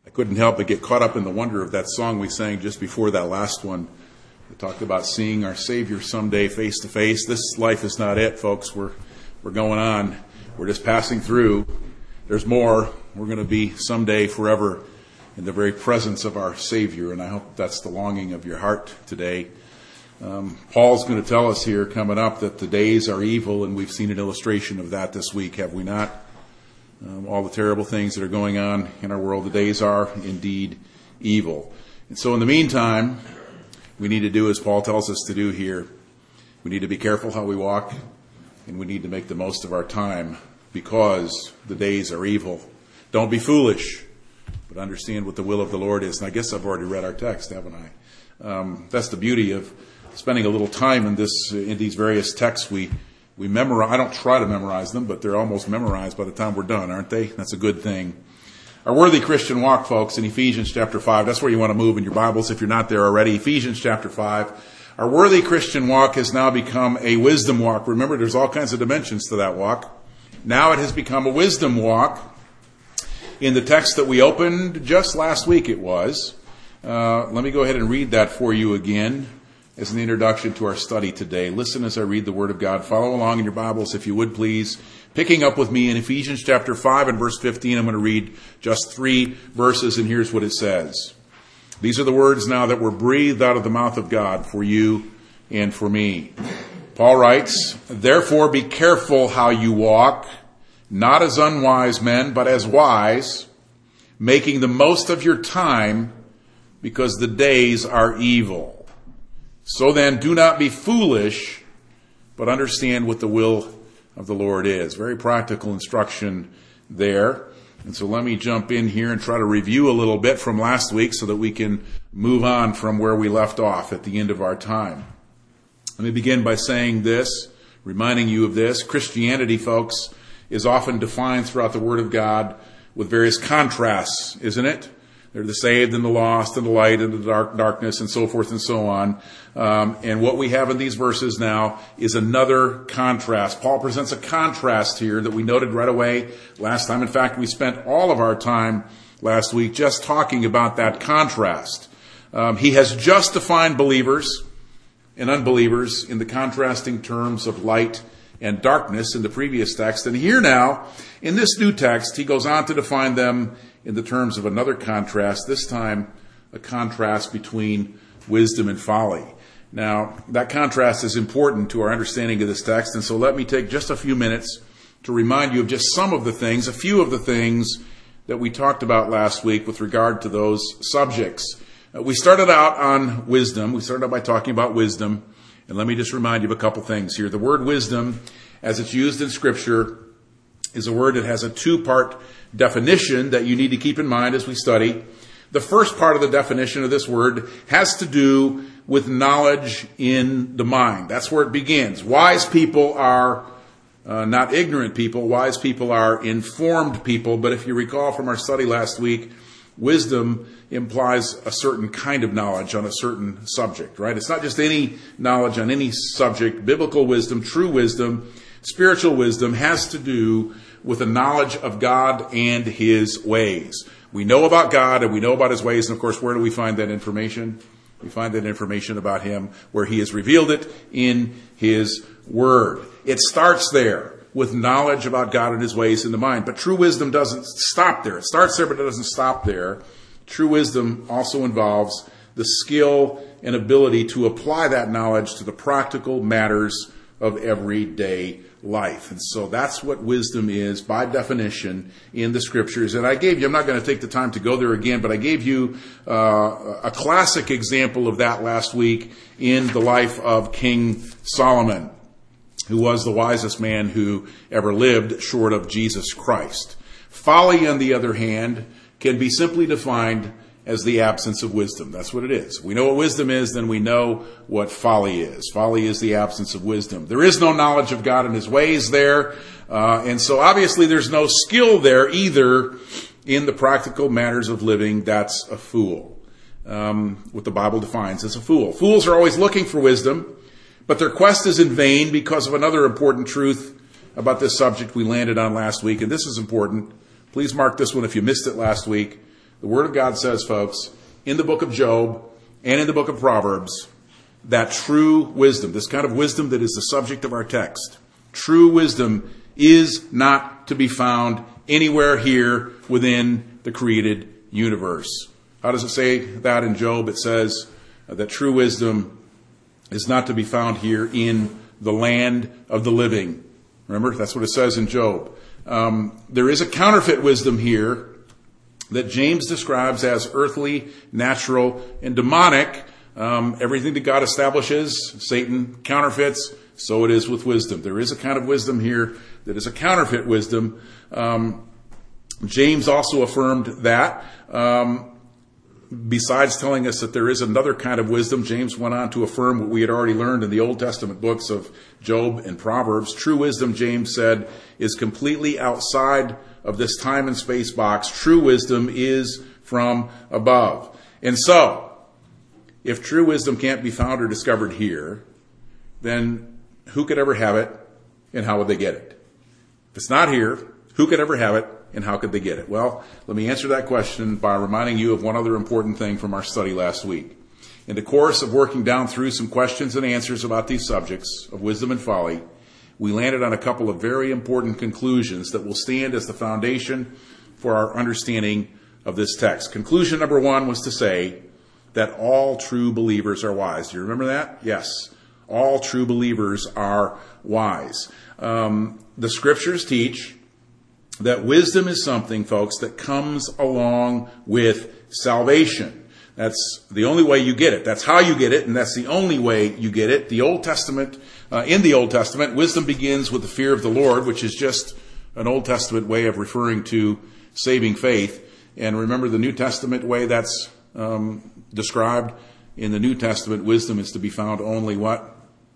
I couldn't help but get caught up in the wonder of that song we sang just before that last one. We talked about seeing our Savior someday face to face. This life is not it, folks. We're going on. We're just passing through. There's more. We're going to be someday forever in the very presence of our Savior, and I hope that's the longing of your heart today. Paul's going to tell us here coming up that the days are evil, and we've seen an illustration of that this week, have we not? All the terrible things that are going on in our world, the days are indeed evil. And so in the meantime, we need to do as Paul tells us to do here. We need to be careful how we walk, and we need to make the most of our time because the days are evil. Don't be foolish, but understand what the will of the Lord is. And I guess I've already read our text, haven't I? That's the beauty of spending a little time in these various texts we memorize. I don't try to memorize them, but they're almost memorized by the time we're done, aren't they? That's a good thing. Our worthy Christian walk, folks, in Ephesians chapter 5. That's where you want to move in your Bibles if you're not there already. Ephesians chapter 5. Our worthy Christian walk has now become a wisdom walk. Remember, there's all kinds of dimensions to that walk. Now it has become a wisdom walk. In the text that we opened just last week it was. Let me go ahead and read that for you again as an introduction to our study today. Listen as I read the Word of God. Follow along in your Bibles if you would, please. Picking up with me in Ephesians chapter 5 and verse 15, I'm going to read just 3 verses, and here's what it says. These are the words now that were breathed out of the mouth of God for you and for me. Paul writes, "Therefore be careful how you walk, not as unwise men, but as wise, making the most of your time, because the days are evil. So then, do not be foolish, but understand what the will of the Lord is." Very practical instruction there. And so let me jump in here and try to review a little bit from last week so that we can move on from where we left off at the end of our time. Let me begin by saying this, reminding you of this. Christianity, folks, is often defined throughout the Word of God with various contrasts, isn't it? They're the saved and the lost and the light and the darkness and so forth and so on. And what we have in these verses now is another contrast. Paul presents a contrast here that we noted right away last time. In fact, we spent all of our time last week just talking about that contrast. He has just defined believers and unbelievers in the contrasting terms of light and darkness in the previous text. And here now, in this new text, he goes on to define them in the terms of another contrast, this time a contrast between wisdom and folly. Now, that contrast is important to our understanding of this text, and so let me take just a few minutes to remind you of just some of the things, a few of the things that we talked about last week with regard to those subjects. We started out on wisdom. We started out by talking about wisdom, and let me just remind you of a couple things here. The word wisdom, as it's used in Scripture, is a word that has a two-part definition that you need to keep in mind as we study. The first part of the definition of this word has to do with knowledge in the mind. That's where it begins. Wise people are not ignorant people. Wise people are informed people. But if you recall from our study last week, wisdom implies a certain kind of knowledge on a certain subject, right? It's not just any knowledge on any subject. Biblical wisdom, true wisdom, spiritual wisdom has to do with a knowledge of God and His ways. We know about God and we know about His ways, and of course, where do we find that information? We find that information about Him where He has revealed it in His Word. It starts there with knowledge about God and His ways in the mind. But true wisdom doesn't stop there. It starts there, but it doesn't stop there. True wisdom also involves the skill and ability to apply that knowledge to the practical matters of everyday life. And so that's what wisdom is by definition in the Scriptures. And I gave you, I'm not going to take the time to go there again, but I gave you a classic example of that last week in the life of King Solomon, who was the wisest man who ever lived short of Jesus Christ. Folly, on the other hand, can be simply defined as the absence of wisdom. That's what it is. We know what wisdom is, then we know what folly is. Folly is the absence of wisdom. There is no knowledge of God and His ways there. And so obviously there's no skill there either in the practical matters of living. That's a fool. What the Bible defines as a fool. Fools are always looking for wisdom, but their quest is in vain because of another important truth about this subject we landed on last week. And this is important. Please mark this one if you missed it last week. The Word of God says, folks, in the book of Job and in the book of Proverbs, that true wisdom, this kind of wisdom that is the subject of our text, true wisdom is not to be found anywhere here within the created universe. How does it say that in Job? It says that true wisdom is not to be found here in the land of the living. Remember, that's what it says in Job. There is a counterfeit wisdom here that James describes as earthly, natural, and demonic. Everything that God establishes, Satan counterfeits, so it is with wisdom. There is a kind of wisdom here that is a counterfeit wisdom. James also affirmed that. Besides telling us that there is another kind of wisdom, James went on to affirm what we had already learned in the Old Testament books of Job and Proverbs. True wisdom, James said, is completely outside of this time and space box. True wisdom is from above. And so, if true wisdom can't be found or discovered here, then who could ever have it, and how would they get it? If it's not here, who could ever have it, and how could they get it? Well, let me answer that question by reminding you of one other important thing from our study last week. In the course of working down through some questions and answers about these subjects of wisdom and folly, we landed on a couple of very important conclusions that will stand as the foundation for our understanding of this text. Conclusion number one was to say that all true believers are wise. Do you remember that? Yes. All true believers are wise. The scriptures teach that wisdom is something, folks, that comes along with salvation. That's the only way you get it. That's how you get it, and that's the only way you get it. The Old Testament, in the Old Testament, wisdom begins with the fear of the Lord, which is just an Old Testament way of referring to saving faith. And remember, the New Testament way that's described in the New Testament, wisdom is to be found only what?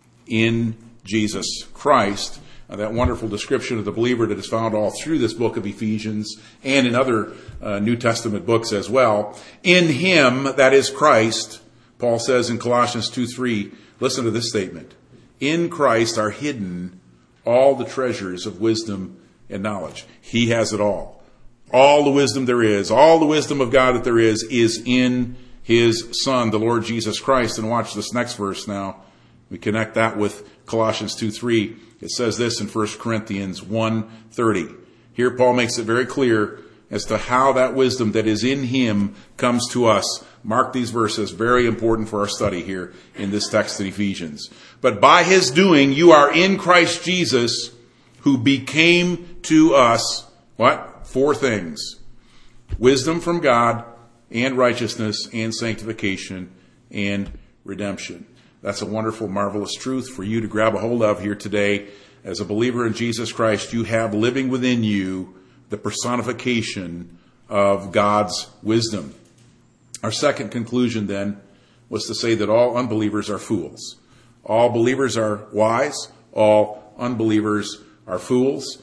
In Jesus Christ. That wonderful description of the believer that is found all through this book of Ephesians and in other New Testament books as well. In him, that is Christ, Paul says in Colossians 2:3, listen to this statement. In Christ are hidden all the treasures of wisdom and knowledge. He has it all. All the wisdom there is, all the wisdom of God that there is in his Son, the Lord Jesus Christ. And watch this next verse now. We connect that with Colossians 2:3. It says this in 1 Corinthians 1:30. Here Paul makes it very clear as to how that wisdom that is in him comes to us. Mark these verses, very important for our study here in this text in Ephesians. But by his doing, you are in Christ Jesus, who became to us, what? 4 things. Wisdom from God, and righteousness, and sanctification, and redemption. That's a wonderful, marvelous truth for you to grab a hold of here today. As a believer in Jesus Christ, you have living within you the personification of God's wisdom. Our second conclusion then was to say that all unbelievers are fools. All believers are wise. All unbelievers are fools.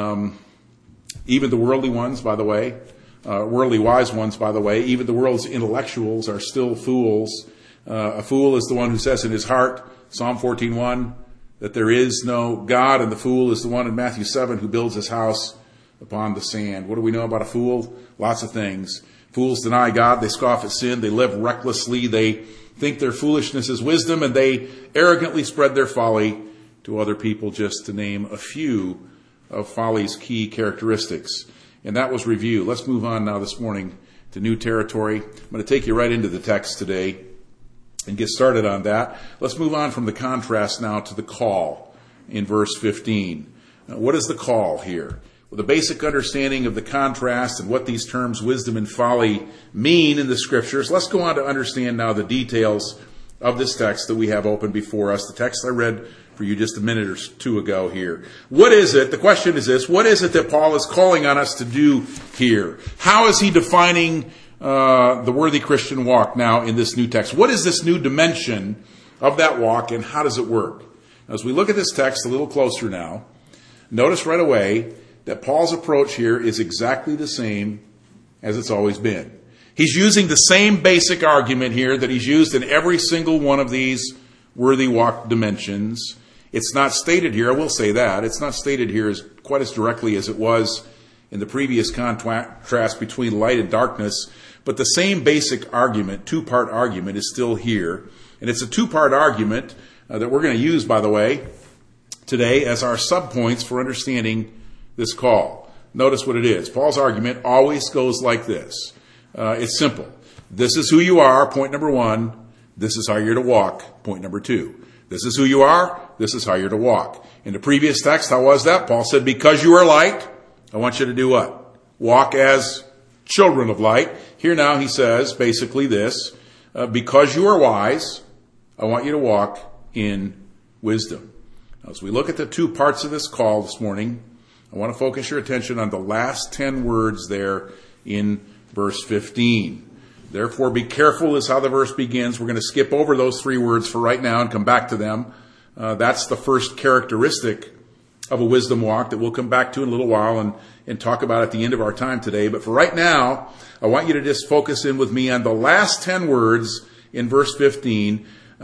Even the worldly ones, by the way, worldly wise ones, by the way, even the world's intellectuals are still fools. A fool is the one who says in his heart, Psalm 14:1, that there is no God, and the fool is the one in Matthew 7 who builds his house upon the sand. What do we know about a fool? Lots of things. Fools deny God, they scoff at sin, they live recklessly, they think their foolishness is wisdom, and they arrogantly spread their folly to other people, just to name a few of folly's key characteristics. And that was review. Let's move on now this morning to new territory. I'm going to take you right into the text today and get started on that. Let's move on from the contrast now to the call in verse 15. Now, what is the call here? With a basic understanding of the contrast and what these terms wisdom and folly mean in the scriptures, let's go on to understand now the details of this text that we have open before us, the text I read for you just a minute or two ago here. What is it? The question is this: what is it that Paul is calling on us to do here? How is he defining the worthy Christian walk now in this new text? What is this new dimension of that walk, and how does it work? As we look at this text a little closer now, notice right away that Paul's approach here is exactly the same as it's always been. He's using the same basic argument here that he's used in every single one of these worthy walk dimensions. It's not stated here, I will say that, it's not stated here quite as directly as it was in the previous contrast between light and darkness. But the same basic argument, two-part argument, is still here. And it's a two-part argument that we're going to use, by the way, today as our subpoints for understanding this call. Notice what it is. Paul's argument always goes like this. It's simple. This is who you are, point number one. This is how you're to walk, point number two. This is who you are. This is how you're to walk. In the previous text, how was that? Paul said, because you are light, I want you to do what? Walk as children of light. Here now he says basically this, because you are wise, I want you to walk in wisdom. Now, as we look at the two parts of this call this morning, I want to focus your attention on the last 10 words there in verse 15. Therefore, be careful is how the verse begins. We're going to skip over those 3 words for right now and come back to them. That's the first characteristic of a wisdom walk that we'll come back to in a little while and talk about at the end of our time today. But for right now, I want you to just focus in with me on the last 10 words in verse 15,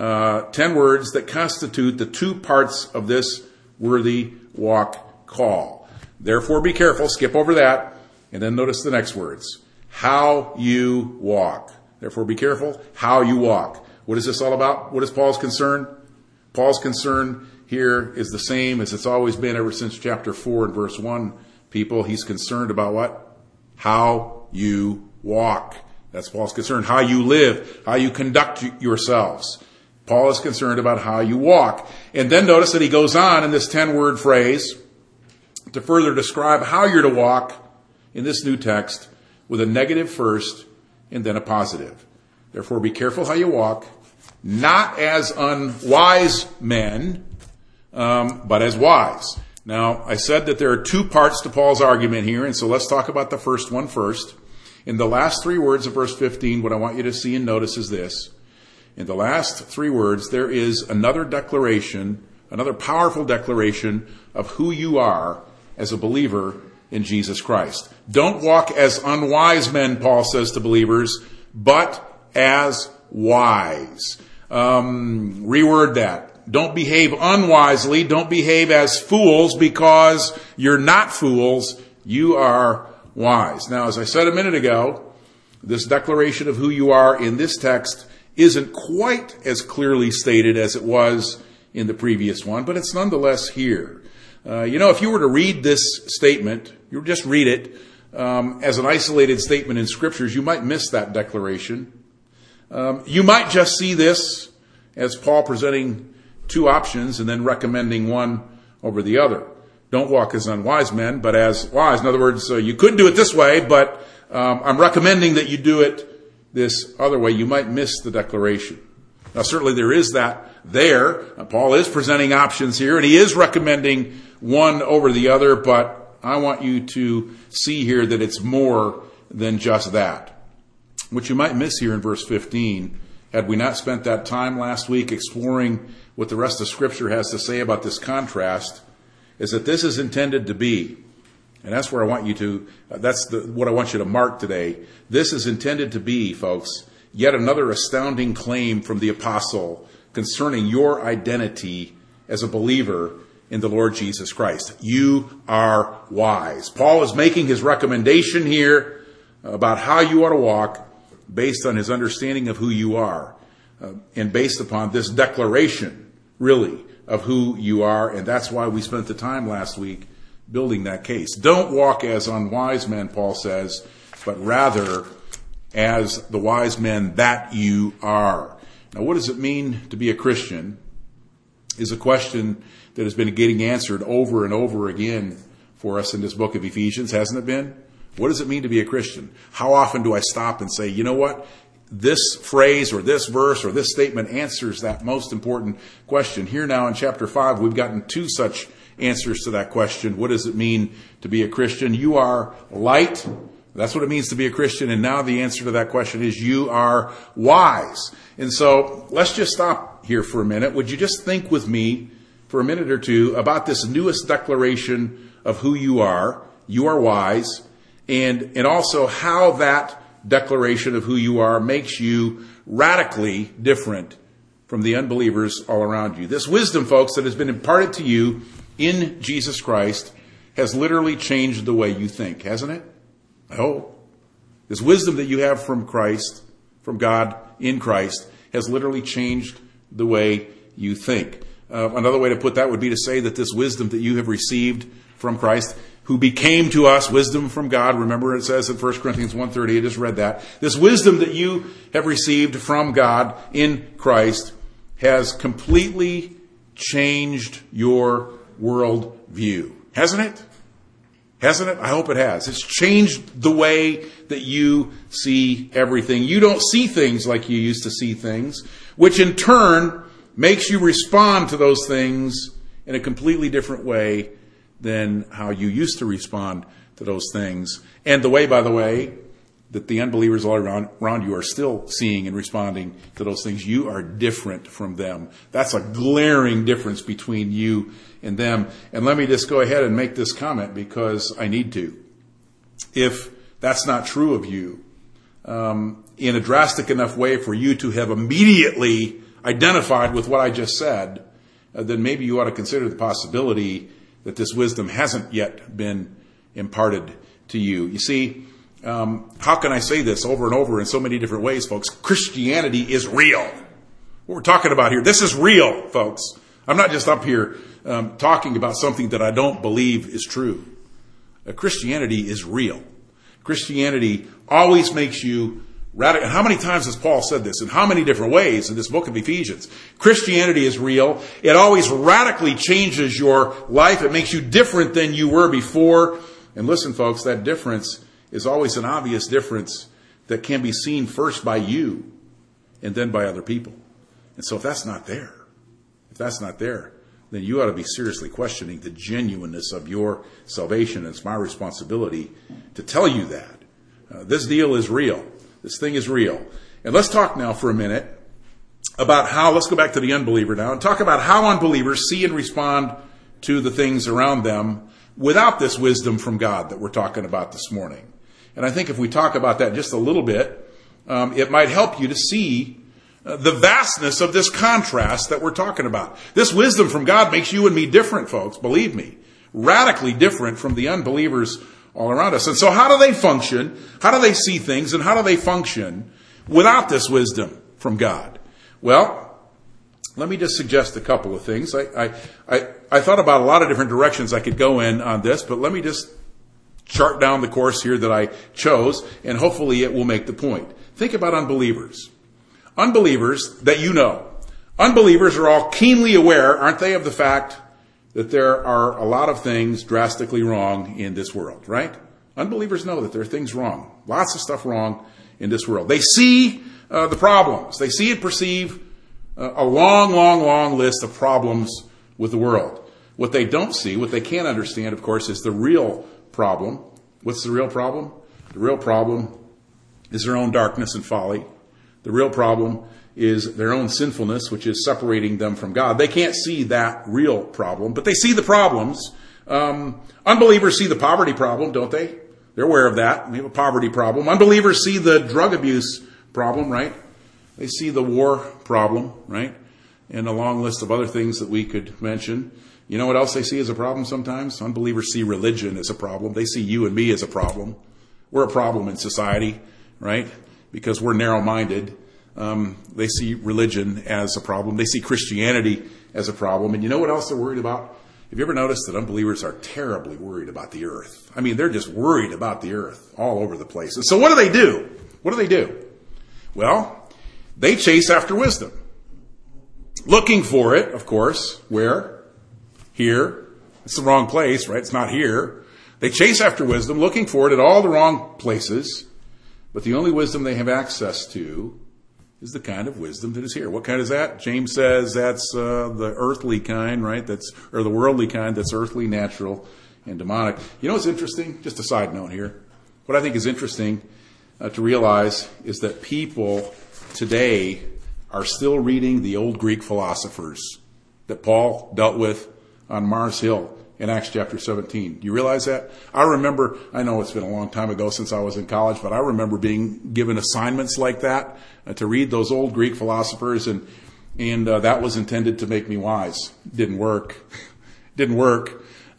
10 words that constitute the two parts of this worthy walk call. Therefore, be careful, skip over that, and then notice the next words. How you walk. Therefore, be careful, how you walk. What is this all about? What is Paul's concern? Paul's concern here is the same as it's always been ever since chapter 4 and verse 1. People, he's concerned about what? How you walk. That's Paul's concern. How you live, how you conduct yourselves. Paul is concerned about how you walk. And then notice that he goes on in this 10-word phrase to further describe how you're to walk in this new text with a negative first and then a positive. Therefore, be careful how you walk, not as unwise men, but as wise. Now, I said that there are two parts to Paul's argument here, and so let's talk about the first one first. In the last 3 words of verse 15, what I want you to see and notice is this. In the last 3 words, there is another declaration, another powerful declaration of who you are as a believer in Jesus Christ. Don't walk as unwise men, Paul says to believers, but as wise. Reword that. Don't behave unwisely. Don't behave as fools because you're not fools. You are wise. Now, as I said a minute ago, this declaration of who you are in this text isn't quite as clearly stated as it was in the previous one, but it's nonetheless here. If you were to read this statement, you would just read it as an isolated statement in Scriptures, you might miss that declaration. You might just see this as Paul presenting 2 options and then recommending one over the other. Don't walk as unwise men, but as wise. In other words, you could do it this way, but I'm recommending that you do it this other way. You might miss the declaration. Now, certainly there is that there. Paul is presenting options here, and he is recommending one over the other, but I want you to see here that it's more than just that. What you might miss here in verse 15, had we not spent that time last week exploring what the rest of Scripture has to say about this contrast, is that this is intended to be, and that's where I want you to, what I want you to mark today. This is intended to be, folks, yet another astounding claim from the apostle concerning your identity as a believer in the Lord Jesus Christ. You are wise. Paul is making his recommendation here about how you ought to walk based on his understanding of who you are and based upon this declaration, really, of who you are. And that's why we spent the time last week building that case. Don't walk as unwise men, Paul says, but rather as the wise men that you are. Now, what does it mean to be a Christian is a question that has been getting answered over and over again for us in this book of Ephesians, hasn't it been? What does it mean to be a Christian? How often do I stop and say, you know what? This phrase or this verse or this statement answers that most important question. Here now in chapter 5, we've gotten 2 such answers to that question. What does it mean to be a Christian? You are light. That's what it means to be a Christian. And now the answer to that question is you are wise. And so let's just stop here for a minute. Would you just think with me for a minute or two about this newest declaration of who you are wise, and also how that declaration of who you are makes you radically different from the unbelievers all around you. This wisdom, folks, that has been imparted to you in Jesus Christ has literally changed the way you think, hasn't it? I hope. This wisdom that you have from Christ, from God in Christ, has literally changed the way you think. Another way to put that would be to say that this wisdom that you have received from Christ, who became to us wisdom from God. Remember, it says in 1 Corinthians 1:30, I just read that. This wisdom that you have received from God in Christ has completely changed your world view. Hasn't it? Hasn't it? I hope it has. It's changed the way that you see everything. You don't see things like you used to see things, which in turn makes you respond to those things in a completely different way than how you used to respond to those things. And the way, by the way, that the unbelievers all around you are still seeing and responding to those things. You are different from them. That's a glaring difference between you and them. And let me just go ahead and make this comment because I need to. If that's not true of you, in a drastic enough way for you to have immediately identified with what I just said, then maybe you ought to consider the possibility that this wisdom hasn't yet been imparted to you. You see, how can I say this over and over in so many different ways, folks? Christianity is real. What we're talking about here, this is real, folks. I'm not just up here talking about something that I don't believe is true. Christianity is real. Christianity always makes you radical. How many times has Paul said this? In how many different ways in this book of Ephesians? Christianity is real. It always radically changes your life. It makes you different than you were before. And listen, folks, that difference is always an obvious difference that can be seen first by you and then by other people. And so if that's not there, then you ought to be seriously questioning the genuineness of your salvation. It's my responsibility to tell you that. This deal is real. This thing is real. And let's talk now for a minute about let's go back to the unbeliever now and talk about how unbelievers see and respond to the things around them without this wisdom from God that we're talking about this morning. And I think if we talk about that just a little bit, it might help you to see the vastness of this contrast that we're talking about. This wisdom from God makes you and me different, folks, believe me. Radically different from the unbelievers all around us. And so how do they function? How do they see things? And how do they function without this wisdom from God? Well, let me just suggest a couple of things. I thought about a lot of different directions I could go in on this, but let me just chart down the course here that I chose, and hopefully it will make the point. Think about unbelievers. Unbelievers that you know. Unbelievers are all keenly aware, aren't they, of the fact that there are a lot of things drastically wrong in this world, right? Unbelievers know that there are things wrong. Lots of stuff wrong in this world. They see the problems. They see and perceive a long list of problems with the world. What they don't see, what they can't understand, of course, is the real problem. What's the real problem? The real problem is their own darkness and folly. The real problem is their own sinfulness, which is separating them from God. They can't see that real problem, but they see the problems. Unbelievers see the poverty problem, don't they? They're aware of that. We have a poverty problem. Unbelievers see the drug abuse problem, right? They see the war problem, right? And a long list of other things that we could mention. You know what else they see as a problem sometimes? Unbelievers see religion as a problem. They see you and me as a problem. We're a problem in society, right? Because we're narrow-minded. They see religion as a problem. They see Christianity as a problem. And you know what else they're worried about? Have you ever noticed that unbelievers are terribly worried about the earth? I mean, they're just worried about the earth all over the place. And so what do they do? What do they do? Well, they chase after wisdom. Looking for it, of course. Where? Here. It's the wrong place, right? It's not here. They chase after wisdom, looking for it at all the wrong places. But the only wisdom they have access to is the kind of wisdom that is here. What kind is that? James says that's the earthly kind, right? Or the worldly kind that's earthly, natural, and demonic. You know what's interesting? Just a side note here. What I think is interesting to realize is that people today are still reading the old Greek philosophers that Paul dealt with on Mars Hill in Acts chapter 17. Do you realize that? I remember, I know it's been a long time ago since I was in college, but I remember being given assignments like that to read those old Greek philosophers, and that was intended to make me wise. Didn't work.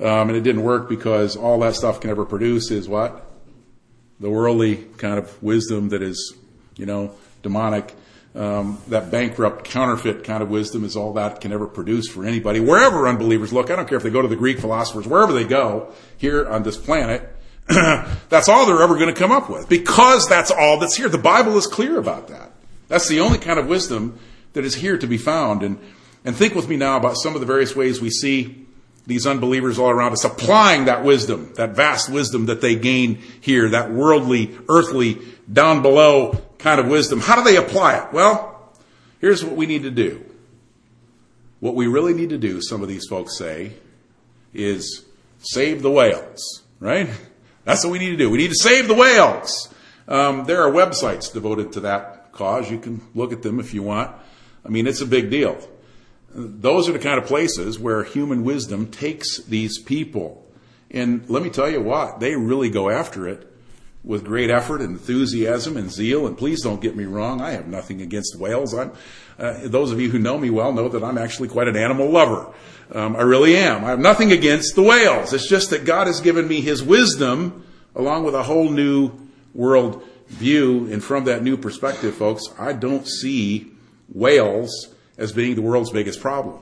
And it didn't work because all that stuff can ever produce is what? The worldly kind of wisdom that is, demonic. That bankrupt, counterfeit kind of wisdom is all that can ever produce for anybody. Wherever unbelievers look, I don't care if they go to the Greek philosophers, wherever they go here on this planet, that's all they're ever going to come up with. Because that's all that's here. The Bible is clear about that. That's the only kind of wisdom that is here to be found. And think with me now about some of the various ways we see these unbelievers all around us applying that wisdom, that vast wisdom that they gain here, that worldly, earthly, down below kind of wisdom. How do they apply it? Well, here's what we need to do. What we really need to do, some of these folks say, is save the whales, right? That's what we need to do. We need to save the whales. There are websites devoted to that cause. You can look at them if you want. I mean, it's a big deal. Those are the kind of places where human wisdom takes these people. And let me tell you what, they really go after it with great effort and enthusiasm and zeal. And please don't get me wrong, I have nothing against whales. Those of you who know me well know that I'm actually quite an animal lover. I really am. I have nothing against the whales. It's just that God has given me His wisdom along with a whole new world view. And from that new perspective, folks, I don't see whales as being the world's biggest problem.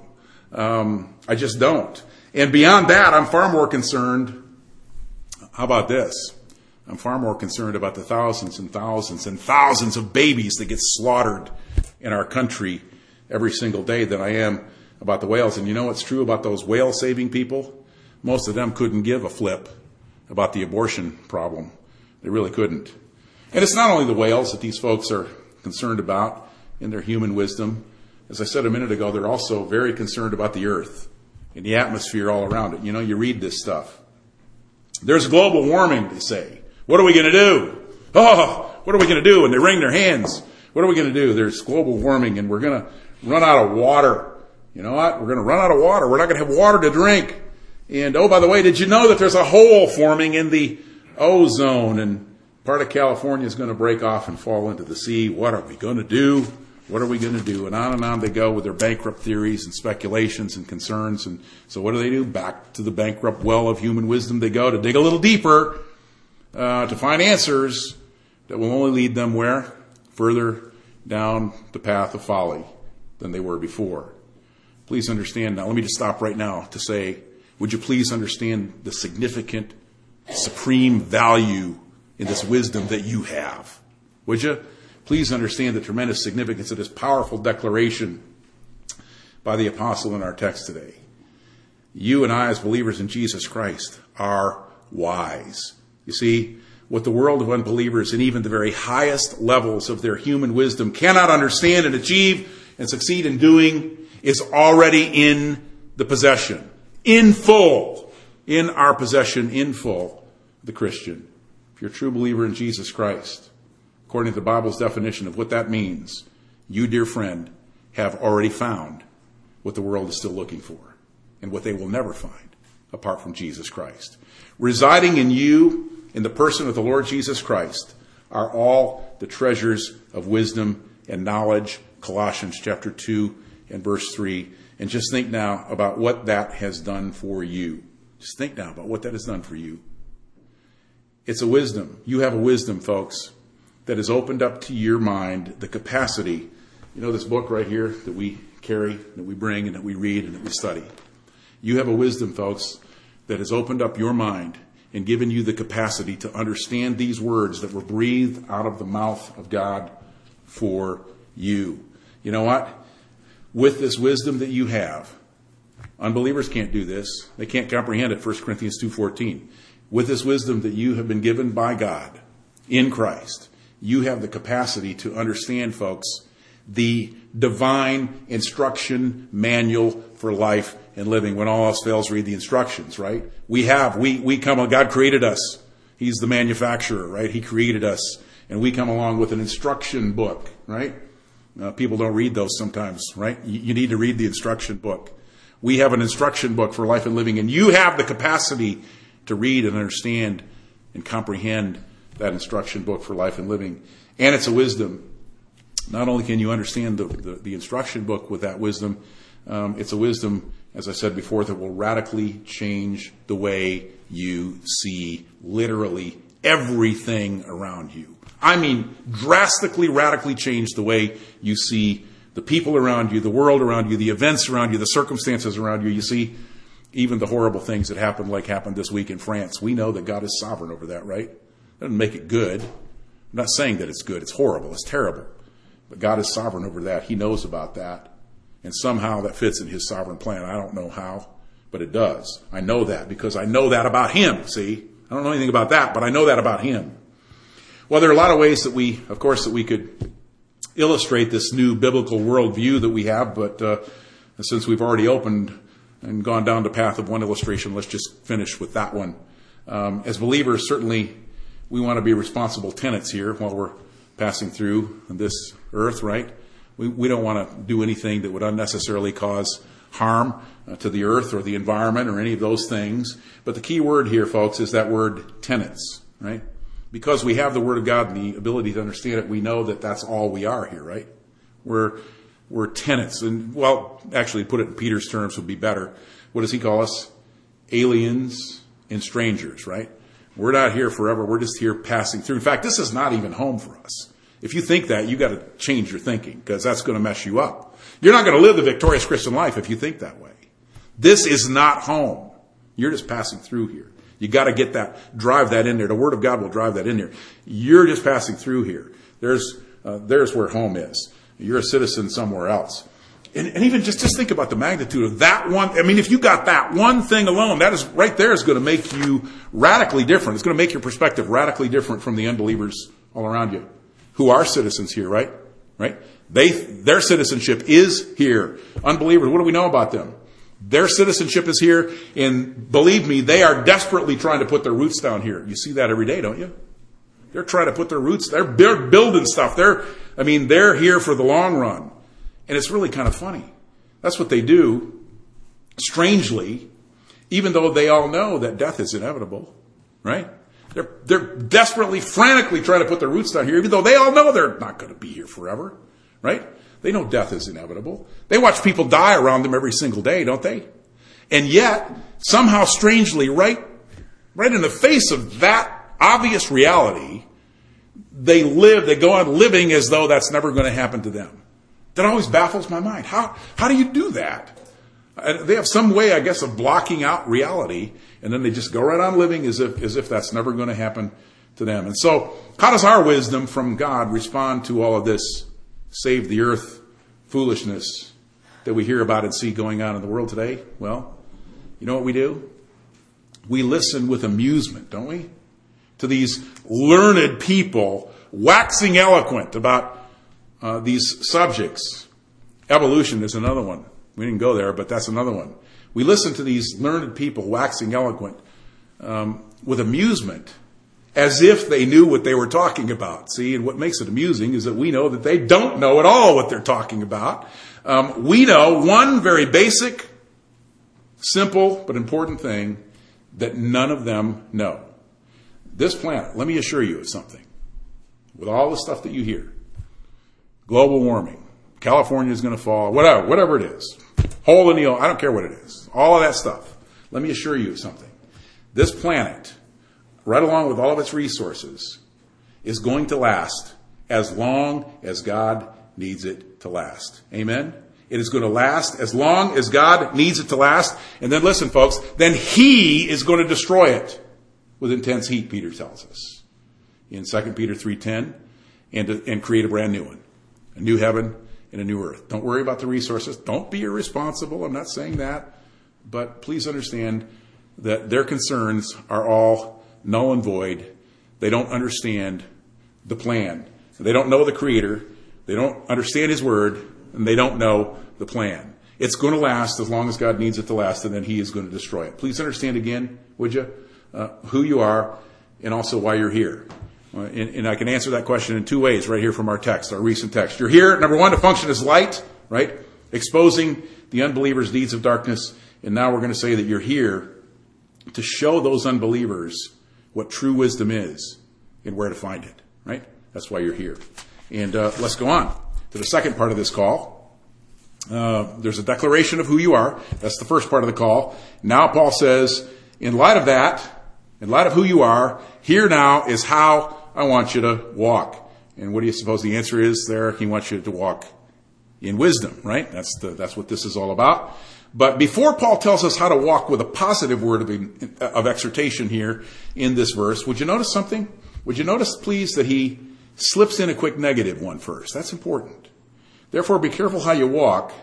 I just don't. And beyond that, I'm far more concerned. How about this? I'm far more concerned about the thousands and thousands and thousands of babies that get slaughtered in our country every single day than I am about the whales. And you know what's true about those whale-saving people? Most of them couldn't give a flip about the abortion problem. They really couldn't. And it's not only the whales that these folks are concerned about in their human wisdom. As I said a minute ago, they're also very concerned about the earth and the atmosphere all around it. You read this stuff. There's global warming, they say. What are we going to do? Oh, what are we going to do? And they wring their hands. What are we going to do? There's global warming and we're going to run out of water. You know what? We're going to run out of water. We're not going to have water to drink. And oh, by the way, did you know that there's a hole forming in the ozone and part of California is going to break off and fall into the sea? What are we going to do? What are we going to do? And on they go with their bankrupt theories and speculations and concerns. And so what do? Back to the bankrupt well of human wisdom they go to dig a little deeper to find answers that will only lead them where? Further down the path of folly than they were before. Please understand now. Let me just stop right now to say, would you please understand the significant, supreme value in this wisdom that you have? Would you? Please understand the tremendous significance of this powerful declaration by the apostle in our text today. You and I, as believers in Jesus Christ, are wise. You see, what the world of unbelievers and even the very highest levels of their human wisdom cannot understand and achieve and succeed in doing is already in the possession, in full, in our possession, in full, the Christian. If you're a true believer in Jesus Christ, according to the Bible's definition of what that means, you, dear friend, have already found what the world is still looking for and what they will never find apart from Jesus Christ. Residing in you, in the person of the Lord Jesus Christ, are all the treasures of wisdom and knowledge, Colossians chapter 2 and verse 3. And just think now about what that has done for you. Just think now about what that has done for you. It's a wisdom. You have a wisdom, folks, that has opened up to your mind the capacity. This book right here that we carry, that we bring, and that we read, and that we study. You have a wisdom, folks, that has opened up your mind and given you the capacity to understand these words that were breathed out of the mouth of God for you. You know what? With this wisdom that you have, unbelievers can't do this. They can't comprehend it, 1 Corinthians 2:14. With this wisdom that you have been given by God in Christ, you have the capacity to understand, folks, the divine instruction manual for life and living. When all else fails, read the instructions, right? We come, God created us. He's the manufacturer, right? He created us. And we come along with an instruction book, right? People don't read those sometimes, right? You need to read the instruction book. We have an instruction book for life and living, and you have the capacity to read and understand and comprehend that instruction book for life and living. And it's a wisdom. Not only can you understand the instruction book with that wisdom, It's a wisdom, as I said before, that will radically change the way you see literally everything around you. I mean, drastically, radically change the way you see the people around you, the world around you, the events around you, the circumstances around you. You see, even the horrible things that happened, like happened this week in France. We know that God is sovereign over that, right? That doesn't make it good. I'm not saying that it's good. It's horrible. It's terrible. But God is sovereign over that. He knows about that. And somehow that fits in his sovereign plan. I don't know how, but it does. I know that because I know that about him, see? I don't know anything about that, but I know that about him. Well, there are a lot of ways that we could illustrate this new biblical worldview that we have, but since we've already opened and gone down the path of one illustration, let's just finish with that one. As believers, certainly we want to be responsible tenants here while we're passing through this earth, right? We don't want to do anything that would unnecessarily cause harm to the earth or the environment or any of those things. But the key word here, folks, is that word tenants, right? Because we have the Word of God and the ability to understand it, we know that that's all we are here, right? We're tenants. And, well, actually, put it in Peter's terms would be better. What does he call us? Aliens and strangers, right? We're not here forever. We're just here passing through. In fact, this is not even home for us. If you think that, you got to change your thinking because that's going to mess you up. You're not going to live the victorious Christian life if you think that way. This is not home. You're just passing through here. You got to get that, drive that in there. The Word of God will drive that in there. You're just passing through here. There's where home is. You're a citizen somewhere else. And even just think about the magnitude of that one. I mean, if you got that one thing alone, that is right there is going to make you radically different. It's going to make your perspective radically different from the unbelievers all around you who are citizens here, right? Right? Their citizenship is here. Unbelievers, what do we know about them? Their citizenship is here, and believe me, they are desperately trying to put their roots down here. You see that every day, don't you? They're trying to put their roots, they're building stuff. They're here for the long run. And it's really kind of funny. That's what they do, strangely, even though they all know that death is inevitable, right? They're desperately, frantically trying to put their roots down here, even though they all know they're not going to be here forever, right? They know death is inevitable. They watch people die around them every single day, don't they? And yet, somehow strangely, right in the face of that obvious reality, they go on living as though that's never going to happen to them. That always baffles my mind. How do you do that? They have some way, I guess, of blocking out reality, and then they just go right on living as if that's never going to happen to them. And so, how does our wisdom from God respond to all of this save the earth foolishness that we hear about and see going on in the world today? Well, you know what we do? We listen with amusement, don't we? To these learned people waxing eloquent about these subjects. Evolution is another one. We didn't go there, but that's another one. We listen to these learned people waxing eloquent with amusement as if they knew what they were talking about. See, and what makes it amusing is that we know that they don't know at all what they're talking about. We know one very basic, simple, but important thing that none of them know. This planet, let me assure you of something. With all the stuff that you hear, global warming, California is going to fall, whatever it is, hole in the ocean, I don't care what it is, all of that stuff. Let me assure you of something. This planet, right along with all of its resources, is going to last as long as God needs it to last. Amen? It is going to last as long as God needs it to last. And then listen, folks, then He is going to destroy it with intense heat, Peter tells us in 2 Peter 3:10, and create a brand new one, a new heaven and a new earth. Don't worry about the resources. Don't be irresponsible. I'm not saying that. But please understand that their concerns are all null and void. They don't understand the plan. They don't know the Creator. They don't understand His Word. And they don't know the plan. It's going to last as long as God needs it to last, and then He is going to destroy it. Please understand again, would you, who you are and also why you're here. And I can answer that question in two ways right here from our text, our recent text. You're here, number one, to function as light, right? Exposing the unbelievers' deeds of darkness. And now we're going to say that you're here to show those unbelievers what true wisdom is and where to find it, right? That's why you're here. And let's go on to the second part of this call. There's a declaration of who you are. That's the first part of the call. Now Paul says, in light of that, in light of who you are, here now is how I want you to walk. And what do you suppose the answer is there? He wants you to walk in wisdom, right? That's what this is all about. But before Paul tells us how to walk with a positive word of exhortation here in this verse, would you notice something? Would you notice, please, that he slips in a quick negative one first? That's important. Therefore, be careful how you walk.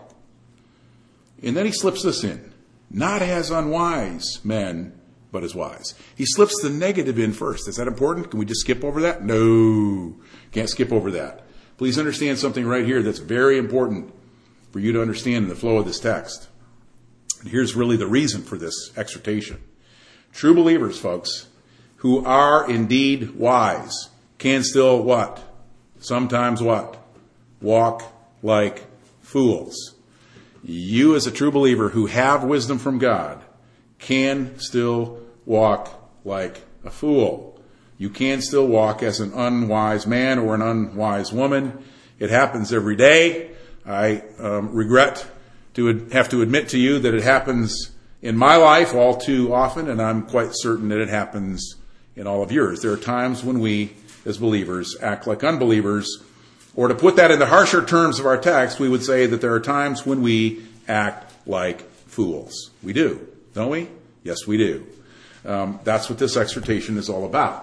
And then he slips this in. Not as unwise men, but as wise. He slips the negative in first. Is that important? Can we just skip over that? No. Can't skip over that. Please understand something right here that's very important for you to understand in the flow of this text. And here's really the reason for this exhortation. True believers, folks, who are indeed wise, can still what? Sometimes what? Walk like fools. You as a true believer who have wisdom from God can still walk like a fool. You can still walk as an unwise man or an unwise woman. It happens every day. I regret to have to admit to you that it happens in my life all too often, and I'm quite certain that it happens in all of yours. There are times when we, as believers, act like unbelievers. Or to put that in the harsher terms of our text, we would say that there are times when we act like fools. We do, don't we? Yes, we do. That's what this exhortation is all about.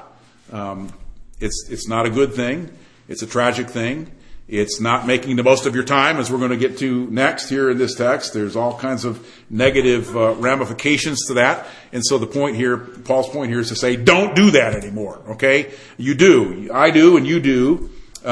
It's not a good thing. It's a tragic thing. It's not making the most of your time, as we're going to get to next here in this text. There's all kinds of negative ramifications to that. And so the point here, Paul's point here is to say, don't do that anymore, okay? You do. I do, and you do.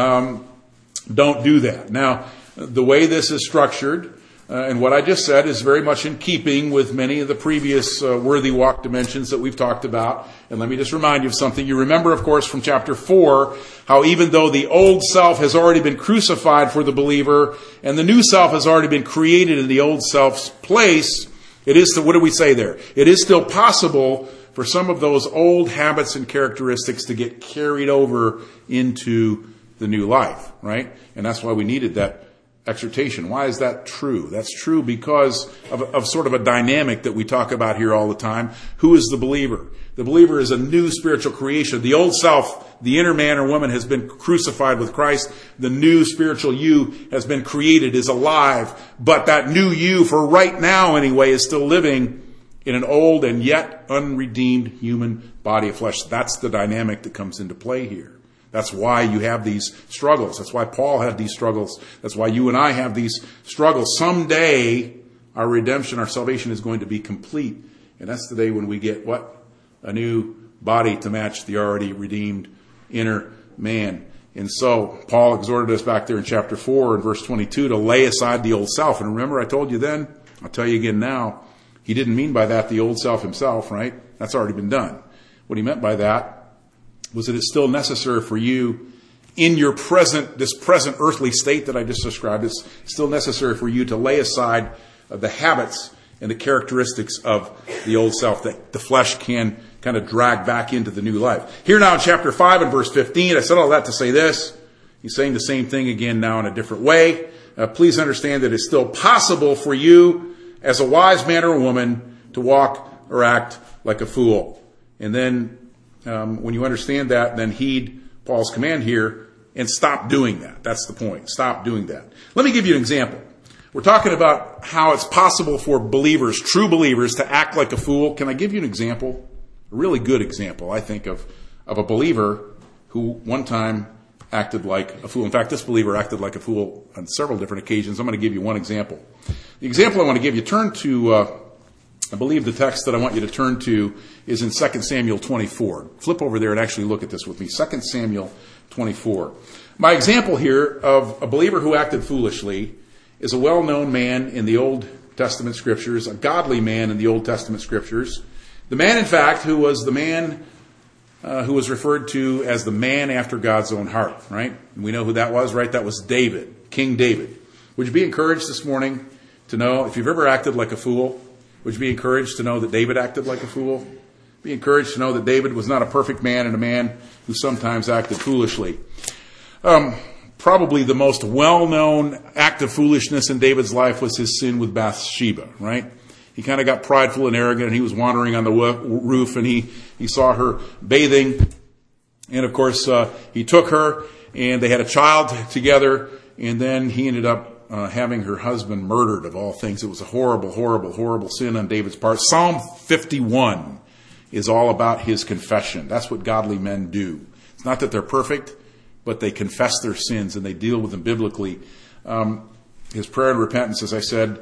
Don't do that. Now, the way this is structured, and what I just said is very much in keeping with many of the previous worthy walk dimensions that we've talked about. And let me just remind you of something. You remember, of course, from chapter 4, how even though the old self has already been crucified for the believer, and the new self has already been created in the old self's place, it is, what do we say there? It is still possible for some of those old habits and characteristics to get carried over into the new life, right? And that's why we needed that exhortation. Why is that true? That's true because of sort of a dynamic that we talk about here all the time. Who is the believer? The believer is a new spiritual creation. The old self, the inner man or woman, has been crucified with Christ. The new spiritual you has been created, is alive. But that new you, for right now anyway, is still living in an old and yet unredeemed human body of flesh. That's the dynamic that comes into play here. That's why you have these struggles. That's why Paul had these struggles. That's why you and I have these struggles. Someday, our redemption, our salvation is going to be complete. And that's the day when we get what? A new body to match the already redeemed inner man. And so, Paul exhorted us back there in chapter 4 and verse 22 to lay aside the old self. And remember, I told you then, I'll tell you again now, he didn't mean by that the old self himself, right? That's already been done. What he meant by that was that it's still necessary for you in your this present earthly state that I just described. It's still necessary for you to lay aside the habits and the characteristics of the old self that the flesh can kind of drag back into the new life. Here now in chapter 5 and verse 15, I said all that to say this. He's saying the same thing again now in a different way. Please understand that it's still possible for you as a wise man or woman to walk or act like a fool. And then when you understand that, then heed Paul's command here and stop doing that. That's the point. Stop doing that. Let me give you an example. We're talking about how it's possible for believers, true believers, to act like a fool. Can I give you an example? A really good example, I think, of a believer who one time acted like a fool. In fact, this believer acted like a fool on several different occasions. I'm going to give you one example. The example I want to give you, turn to I believe the text that I want you to turn to is in 2 Samuel 24. Flip over there and actually look at this with me. 2 Samuel 24. My example here of a believer who acted foolishly is a well-known man in the Old Testament Scriptures, a godly man in the Old Testament Scriptures. The man, in fact, who was the man who was referred to as the man after God's own heart, right? And we know who that was, right? That was David, King David. Would you be encouraged this morning to know, if you've ever acted like a fool, would you be encouraged to know that David acted like a fool? Be encouraged to know that David was not a perfect man and a man who sometimes acted foolishly. probably the most well-known act of foolishness in David's life was his sin with Bathsheba, right? He kind of got prideful and arrogant, and he was wandering on the roof, and he saw her bathing. And, of course, he took her, and they had a child together, and then he ended up having her husband murdered, of all things. It was a horrible, horrible, horrible sin on David's part. Psalm 51 is all about his confession. That's what godly men do. It's not that they're perfect, but they confess their sins, and they deal with them biblically. His prayer and repentance, as I said,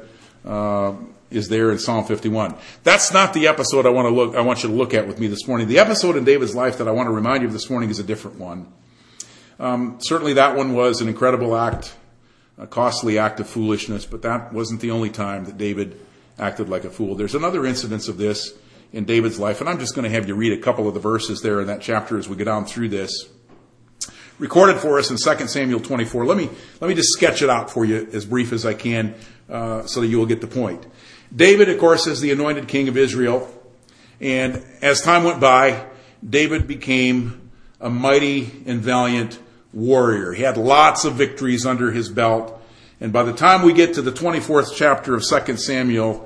is there in Psalm 51. That's not the episode I want you to look at with me this morning. The episode in David's life that I want to remind you of this morning is a different one. Certainly that one was an incredible act, a costly act of foolishness, but that wasn't the only time that David acted like a fool. There's another incidence of this in David's life, and I'm just going to have you read a couple of the verses there in that chapter as we go down through this. Recorded for us in 2 Samuel 24. Let me just sketch it out for you as brief as I can so that you will get the point. David, of course, is the anointed king of Israel. And as time went by, David became a mighty and valiant warrior. He had lots of victories under his belt. And by the time we get to the 24th chapter of 2 Samuel,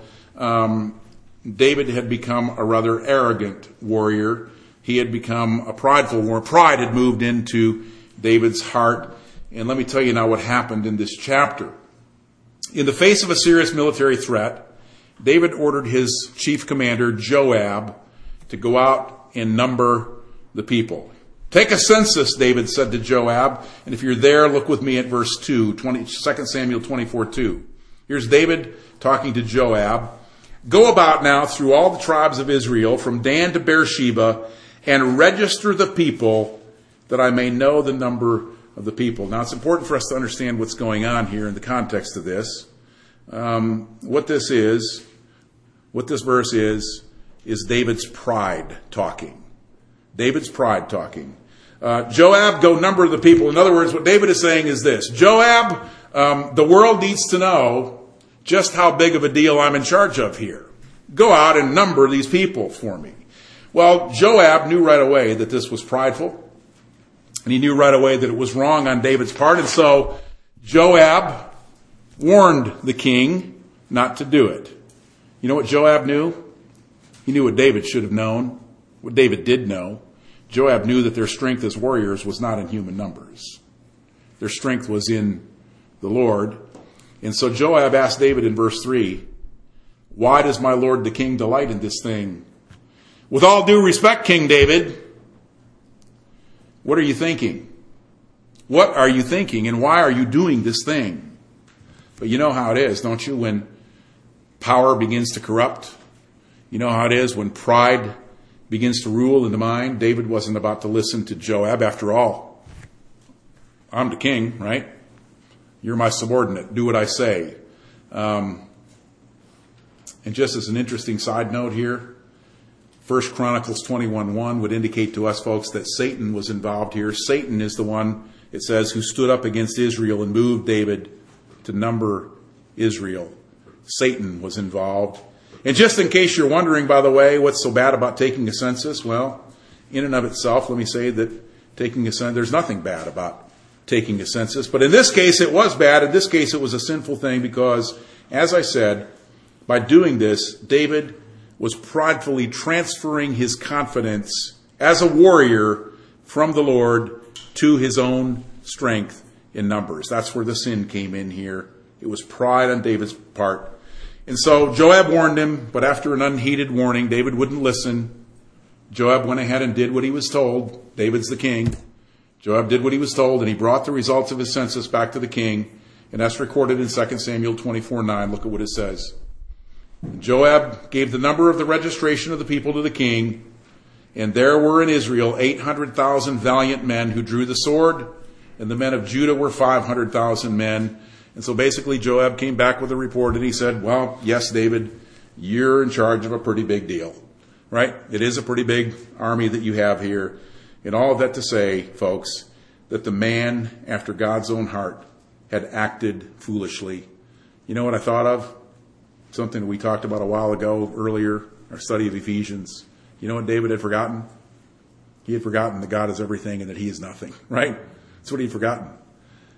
David had become a rather arrogant warrior. He had become a prideful warrior. Pride had moved into David's heart. And let me tell you now what happened in this chapter. In the face of a serious military threat, David ordered his chief commander, Joab, to go out and number the people. Take a census, David said to Joab. And if you're there, look with me at verse 2, 2 Samuel 24:2. Here's David talking to Joab. Go about now through all the tribes of Israel, from Dan to Beersheba, and register the people, that I may know the number of the people. Now, it's important for us to understand what's going on here in the context of this. What this verse is David's pride talking. David's pride talking. Joab, go number the people. In other words, what David is saying is this. Joab, the world needs to know just how big of a deal I'm in charge of here. Go out and number these people for me. Well, Joab knew right away that this was prideful. And he knew right away that it was wrong on David's part. And so Joab warned the king not to do it. You know what Joab knew? He knew what David should have known, what David did know. Joab knew that their strength as warriors was not in human numbers. Their strength was in the Lord. And so Joab asked David in verse 3, why does my lord the king delight in this thing? With all due respect, King David, what are you thinking? What are you thinking, and why are you doing this thing? But you know how it is, don't you, when power begins to corrupt? You know how it is when pride begins to rule in the mind? David wasn't about to listen to Joab. After all, I'm the king, right? You're my subordinate. Do what I say. And just as an interesting side note here, 1 Chronicles 21:1 would indicate to us folks that Satan was involved here. Satan is the one, it says, who stood up against Israel and moved David to number Israel. Satan was involved. And just in case you're wondering, by the way, what's so bad about taking a census? Well, in and of itself, let me say that taking a census, there's nothing bad about taking a census. But in this case, it was bad. In this case, it was a sinful thing because, as I said, by doing this, David was pridefully transferring his confidence as a warrior from the Lord to his own strength in numbers. That's where the sin came in here. It was pride on David's part. And so Joab warned him, but after an unheeded warning, David wouldn't listen. Joab went ahead and did what he was told. David's the king. Joab did what he was told, and he brought the results of his census back to the king. And that's recorded in 2 Samuel 24:9. Look at what it says. Joab gave the number of the registration of the people to the king, and there were in Israel 800,000 valiant men who drew the sword, and the men of Judah were 500,000 men. And so basically Joab came back with a report, and he said, well, yes, David, you're in charge of a pretty big deal, right? It is a pretty big army that you have here. And all of that to say, folks, that the man after God's own heart had acted foolishly. You know what I thought of? Something we talked about a while ago, earlier, our study of Ephesians. You know what David had forgotten? He had forgotten that God is everything and that he is nothing, right? That's what he had forgotten.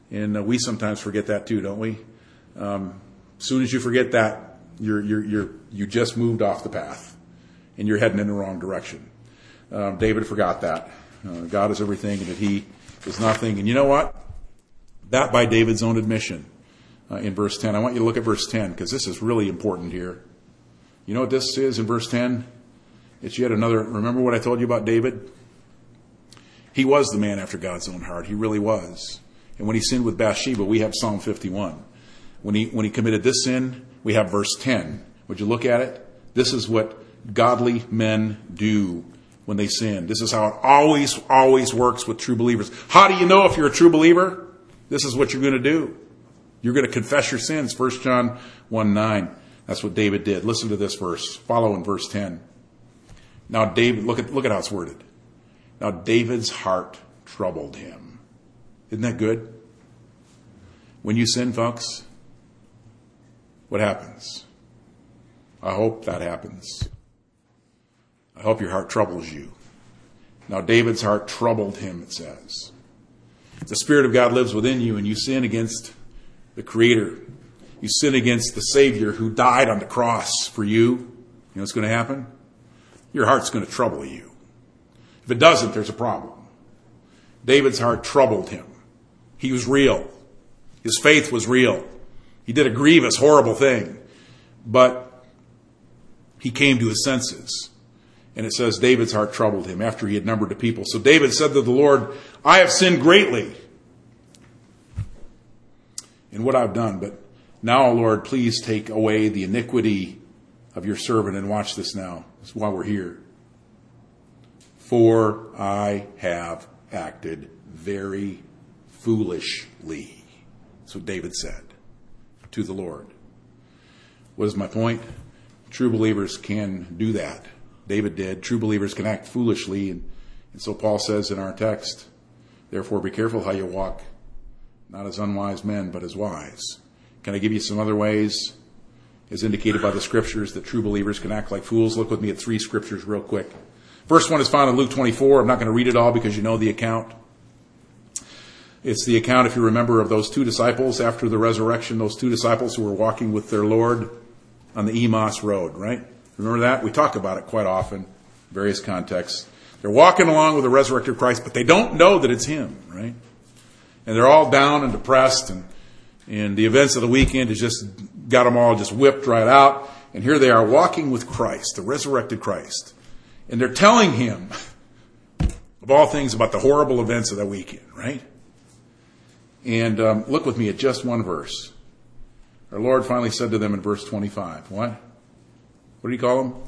And we sometimes forget that too, don't we? As soon as you forget that, you just moved off the path, and you're heading in the wrong direction. David forgot that. God is everything, and that he is nothing. And you know what? That by David's own admission in verse 10. I want you to look at verse 10, because this is really important here. You know what this is in verse 10? It's yet another, remember what I told you about David? He was the man after God's own heart. He really was. And when he sinned with Bathsheba, we have Psalm 51. When he committed this sin, we have verse 10. Would you look at it? This is what godly men do when they sin. This is how it always works with true believers. How do you know if you're a true believer? This is what you're going to do. You're going to confess your sins. 1 John 1:9. That's what David did. Listen to this verse. Follow in verse 10. Now David, look at how it's worded. Now David's heart troubled him. Isn't that good? When you sin, folks, what happens? I hope that happens. I hope your heart troubles you. Now David's heart troubled him, it says. The Spirit of God lives within you, and you sin against the Creator. You sin against the Savior who died on the cross for you. You know what's going to happen? Your heart's going to trouble you. If it doesn't, there's a problem. David's heart troubled him. He was real. His faith was real. He did a grievous, horrible thing. But he came to his senses. And it says David's heart troubled him after he had numbered the people. So David said to the Lord, I have sinned greatly in what I've done. But now, Lord, please take away the iniquity of your servant. And watch this now. This is why we're here. For I have acted very foolishly. That's what David said to the Lord. What is my point? True believers can do that. David did. True believers can act foolishly. And so Paul says in our text, therefore be careful how you walk, not as unwise men, but as wise. Can I give you some other ways, as indicated by the scriptures, that true believers can act like fools? Look with me at 3 scriptures real quick. First one is found in Luke 24. I'm not going to read it all because you know the account. It's the account, if you remember, of those 2 disciples after the resurrection, those 2 disciples who were walking with their Lord on the Emmaus Road, right? Remember that? We talk about it quite often, various contexts. They're walking along with the resurrected Christ, but they don't know that it's him, right? And they're all down and depressed, and the events of the weekend has just got them all just whipped right out. And here they are walking with Christ, the resurrected Christ. And they're telling him, of all things, about the horrible events of that weekend, right? And look with me at just one verse. Our Lord finally said to them in verse 25, what? What did he call them?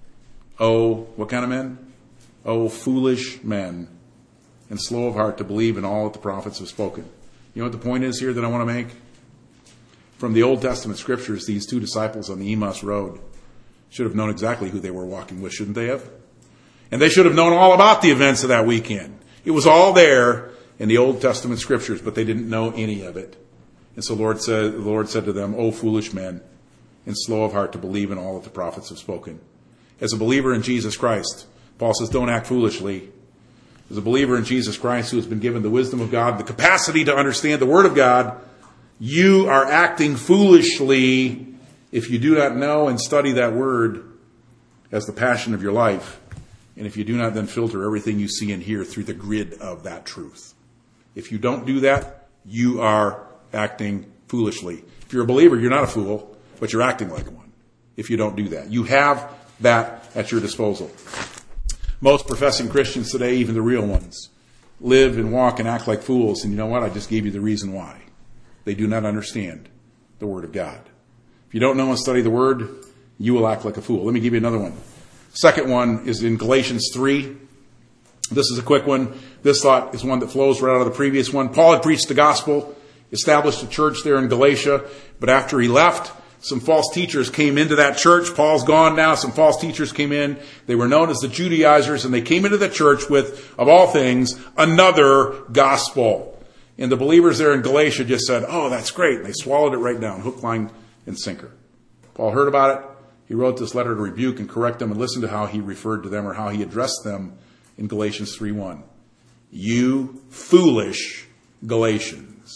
Oh, what kind of men? Oh, foolish men, and slow of heart to believe in all that the prophets have spoken. You know what the point is here that I want to make? From the Old Testament scriptures, these 2 disciples on the Emmaus Road should have known exactly who they were walking with, shouldn't they have? And they should have known all about the events of that weekend. It was all there in the Old Testament scriptures, but they didn't know any of it. And so the Lord said to them, O foolish men, and slow of heart to believe in all that the prophets have spoken. As a believer in Jesus Christ, Paul says, don't act foolishly. As a believer in Jesus Christ who has been given the wisdom of God, the capacity to understand the Word of God, you are acting foolishly if you do not know and study that Word as the passion of your life, and if you do not then filter everything you see and hear through the grid of that truth. If you don't do that, you are acting foolishly. If you're a believer, you're not a fool, but you're acting like one if you don't do that. You have that at your disposal. Most professing Christians today, even the real ones, live and walk and act like fools. And you know what? I just gave you the reason why. They do not understand the Word of God. If you don't know and study the Word, you will act like a fool. Let me give you another one. Second one is in Galatians 3. This is a quick one. This thought is one that flows right out of the previous one. Paul had preached the gospel, established a church there in Galatia, but after he left, some false teachers came into that church. Paul's gone now. Some false teachers came in. They were known as the Judaizers, and they came into the church with, of all things, another gospel. And the believers there in Galatia just said, oh, that's great. And they swallowed it right down, hook, line, and sinker. Paul heard about it. He wrote this letter to rebuke and correct them, and listen to how he referred to them or how he addressed them in Galatians 3:1. You foolish Galatians.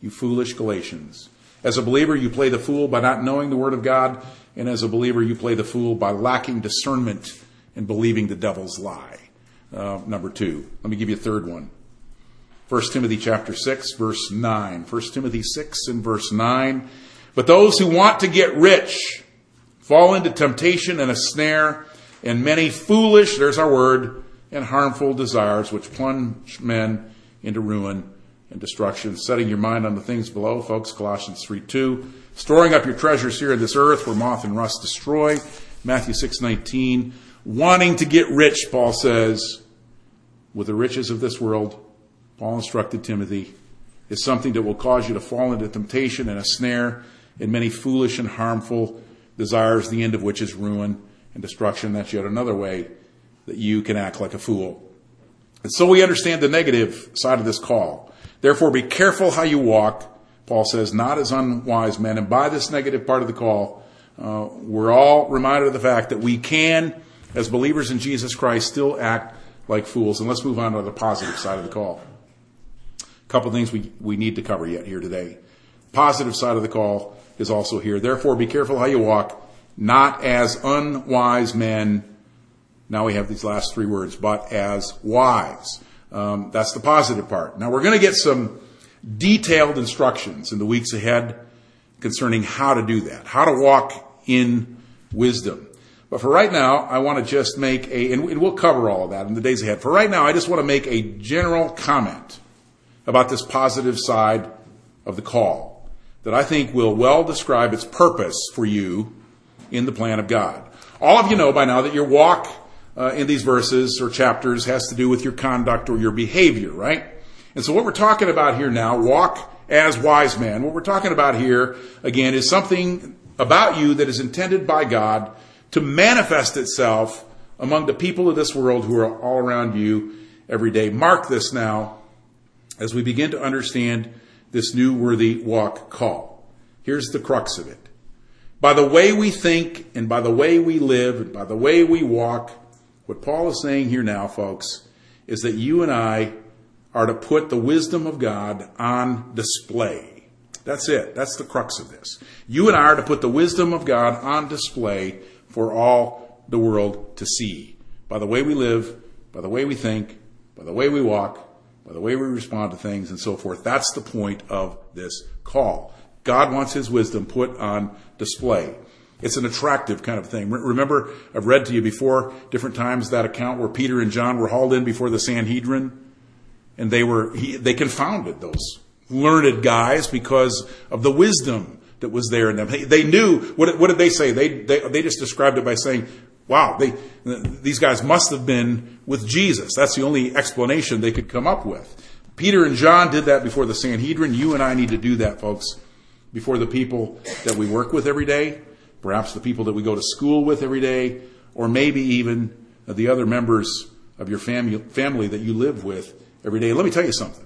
you foolish Galatians. As a believer, you play the fool by not knowing the Word of God, and as a believer, you play the fool by lacking discernment and believing the devil's lie. Number 2. Let me give you a third one. 1 Timothy chapter 6, verse 9. 1 Timothy 6 and verse 9. But those who want to get rich fall into temptation and a snare and many foolish, there's our word, and harmful desires which plunge men into ruin and destruction. Setting your mind on the things below, folks, Colossians 3:2. Storing up your treasures here in this earth where moth and rust destroy, Matthew 6:19. Wanting to get rich, Paul says, with the riches of this world, Paul instructed Timothy, is something that will cause you to fall into temptation and a snare and many foolish and harmful desires, the end of which is ruin and destruction. That's yet another way that you can act like a fool. And so we understand the negative side of this call. Therefore, be careful how you walk, Paul says, not as unwise men. And by this negative part of the call, we're all reminded of the fact that we can, as believers in Jesus Christ, still act like fools. And let's move on to the positive side of the call. A couple of things we need to cover yet here today. Positive side of the call is also here. Therefore, be careful how you walk, not as unwise men. Now we have these last 3 words, but as wise. That's the positive part. Now we're going to get some detailed instructions in the weeks ahead concerning how to do that, how to walk in wisdom. But for right now, I want to just make and we'll cover all of that in the days ahead. For right now, I just want to make a general comment about this positive side of the call that I think will well describe its purpose for you in the plan of God. All of you know by now that your walk in these verses or chapters has to do with your conduct or your behavior, right? And so what we're talking about here now, walk as wise men, what we're talking about here, again, is something about you that is intended by God to manifest itself among the people of this world who are all around you every day. Mark this now as we begin to understand this new worthy walk call. Here's the crux of it. By the way we think and by the way we live and by the way we walk, what Paul is saying here now, folks, is that you and I are to put the wisdom of God on display. That's it. That's the crux of this. You and I are to put the wisdom of God on display for all the world to see. By the way we live, by the way we think, by the way we walk, by the way we respond to things and so forth. That's the point of this call. God wants his wisdom put on display. It's an attractive kind of thing. Remember, I've read to you before, different times, that account where Peter and John were hauled in before the Sanhedrin, and they confounded those learned guys because of the wisdom that was there in them. They knew, what did they say? They just described it by saying, wow, these guys must have been with Jesus. That's the only explanation they could come up with. Peter and John did that before the Sanhedrin. You and I need to do that, folks, before the people that we work with every day, perhaps the people that we go to school with every day, or maybe even the other members of your family that you live with every day. Let me tell you something.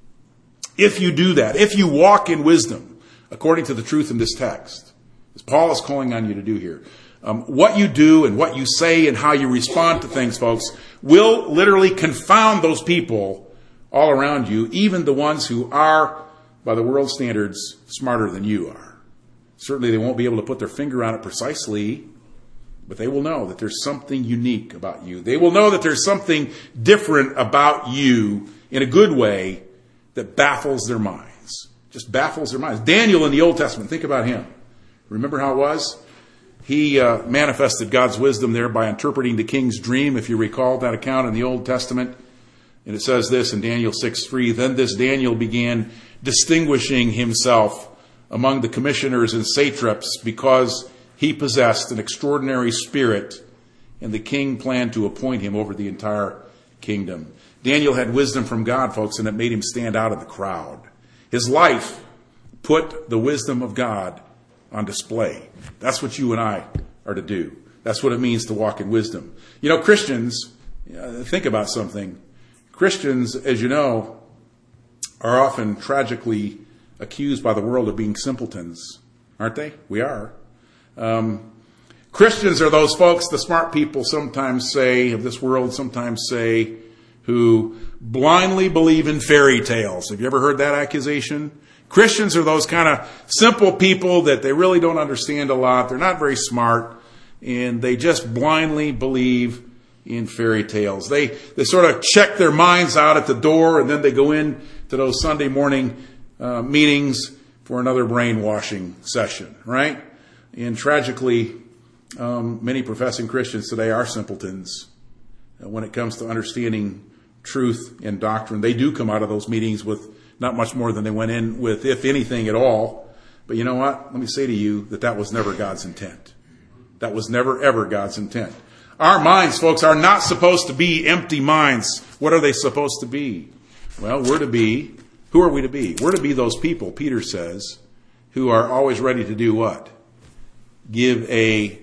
If you do that, if you walk in wisdom, according to the truth in this text, as Paul is calling on you to do here, what you do and what you say and how you respond to things, folks, will literally confound those people all around you, even the ones who are, by the world's standards, smarter than you are. Certainly they won't be able to put their finger on it precisely, but they will know that there's something unique about you. They will know that there's something different about you in a good way that baffles their minds. Just baffles their minds. Daniel in the Old Testament, think about him. Remember how it was? He manifested God's wisdom there by interpreting the king's dream, if you recall that account in the Old Testament. And it says this in Daniel 6:3, then this Daniel began distinguishing himself among the commissioners and satraps because he possessed an extraordinary spirit, and the king planned to appoint him over the entire kingdom. Daniel had wisdom from God, folks, and it made him stand out of the crowd. His life put the wisdom of God on display. That's what you and I are to do. That's what it means to walk in wisdom. You know, Christians, think about something. Christians, as you know, are often tragically accused by the world of being simpletons, aren't they? We are. Christians are those folks, the smart people sometimes say, of this world sometimes say, who blindly believe in fairy tales. Have you ever heard that accusation? Christians are those kind of simple people that they really don't understand a lot. They're not very smart, and they just blindly believe in fairy tales. They sort of check their minds out at the door, and then they go in to those Sunday morning meetings for another brainwashing session, right? And tragically, many professing Christians today are simpletons when it comes to understanding truth and doctrine. They do come out of those meetings with not much more than they went in with, if anything at all. But you know what? Let me say to you that was never God's intent. That was never, ever God's intent. Our minds, folks, are not supposed to be empty minds. What are they supposed to be? Well, who are we to be? We're to be those people, Peter says, who are always ready to do what? Give a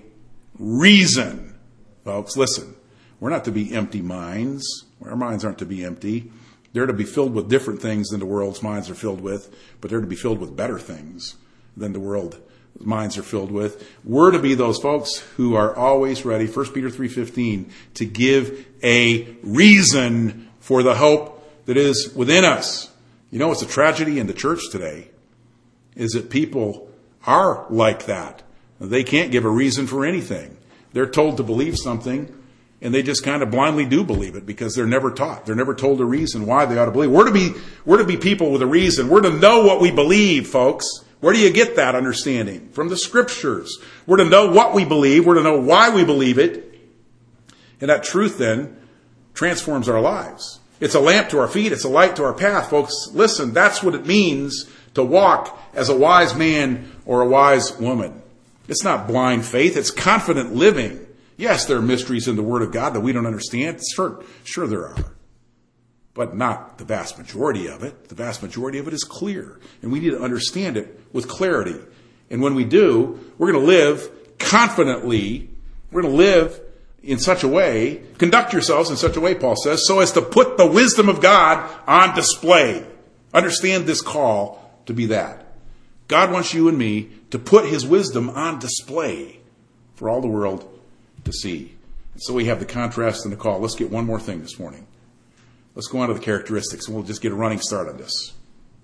reason. Folks, listen, we're not to be empty minds. Our minds aren't to be empty. They're to be filled with different things than the world's minds are filled with, but they're to be filled with better things than the world's minds are filled with. We're to be those folks who are always ready, 1 Peter 3:15, to give a reason for the hope that is within us. You know, it's a tragedy in the church today, is that people are like that. They can't give a reason for anything. They're told to believe something, and they just kind of blindly do believe it because they're never taught. They're never told a reason why they ought to believe. We're to be people with a reason. We're to know what we believe, folks. Where do you get that understanding? From the Scriptures. We're to know what we believe. We're to know why we believe it. And that truth then transforms our lives. It's a lamp to our feet. It's a light to our path. Folks, listen, that's what it means to walk as a wise man or a wise woman. It's not blind faith. It's confident living. Yes, there are mysteries in the Word of God that we don't understand. Sure there are. But not the vast majority of it. The vast majority of it is clear. And we need to understand it with clarity. And when we do, we're going to live confidently. We're going to live in such a way, conduct yourselves in such a way, Paul says, so as to put the wisdom of God on display. Understand this call to be that. God wants you and me to put His wisdom on display for all the world to see. So we have the contrast and the call. Let's get one more thing this morning. Let's go on to the characteristics, and we'll just get a running start on this.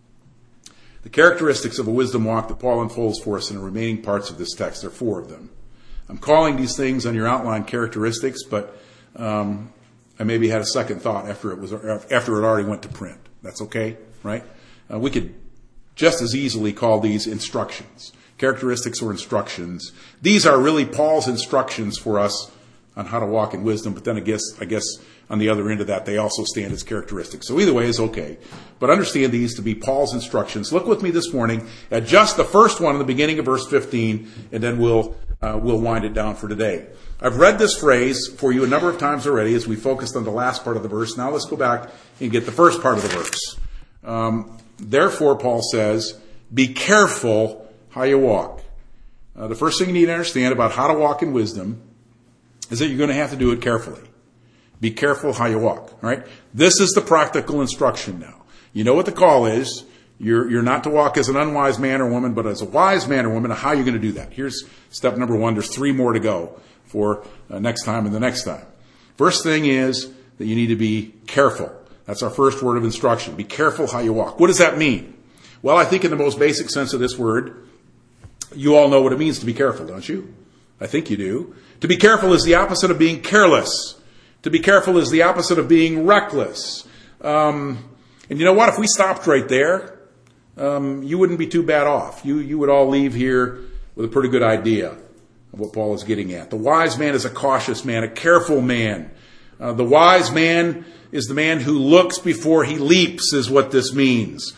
The characteristics of a wisdom walk that Paul unfolds for us in the remaining parts of this text. There are 4 of them. I'm calling these things on your outline characteristics, but I maybe had a second thought after it already went to print. That's okay, right? We could just as easily call these instructions. Characteristics or instructions. These are really Paul's instructions for us on how to walk in wisdom, but then I guess on the other end of that, they also stand as characteristics. So either way is okay. But understand these to be Paul's instructions. Look with me this morning at just the first one in the beginning of verse 15, and then we'll wind it down for today. I've read this phrase for you a number of times already as we focused on the last part of the verse. Now let's go back and get the first part of the verse. Therefore, Paul says, be careful how you walk. The first thing you need to understand about how to walk in wisdom is that you're going to have to do it carefully. Be careful how you walk. All right? This is the practical instruction now. You know what the call is. You're not to walk as an unwise man or woman, but as a wise man or woman. How are you going to do that? Here's step number 1. There's 3 more to go for next time and the next time. First thing is that you need to be careful. That's our first word of instruction. Be careful how you walk. What does that mean? Well, I think in the most basic sense of this word, you all know what it means to be careful, don't you? I think you do. To be careful is the opposite of being careless. To be careful is the opposite of being reckless. And you know what? If we stopped right there, you wouldn't be too bad off. You would all leave here with a pretty good idea of what Paul is getting at. The wise man is a cautious man, a careful man. The wise man is the man who looks before he leaps, is what this means.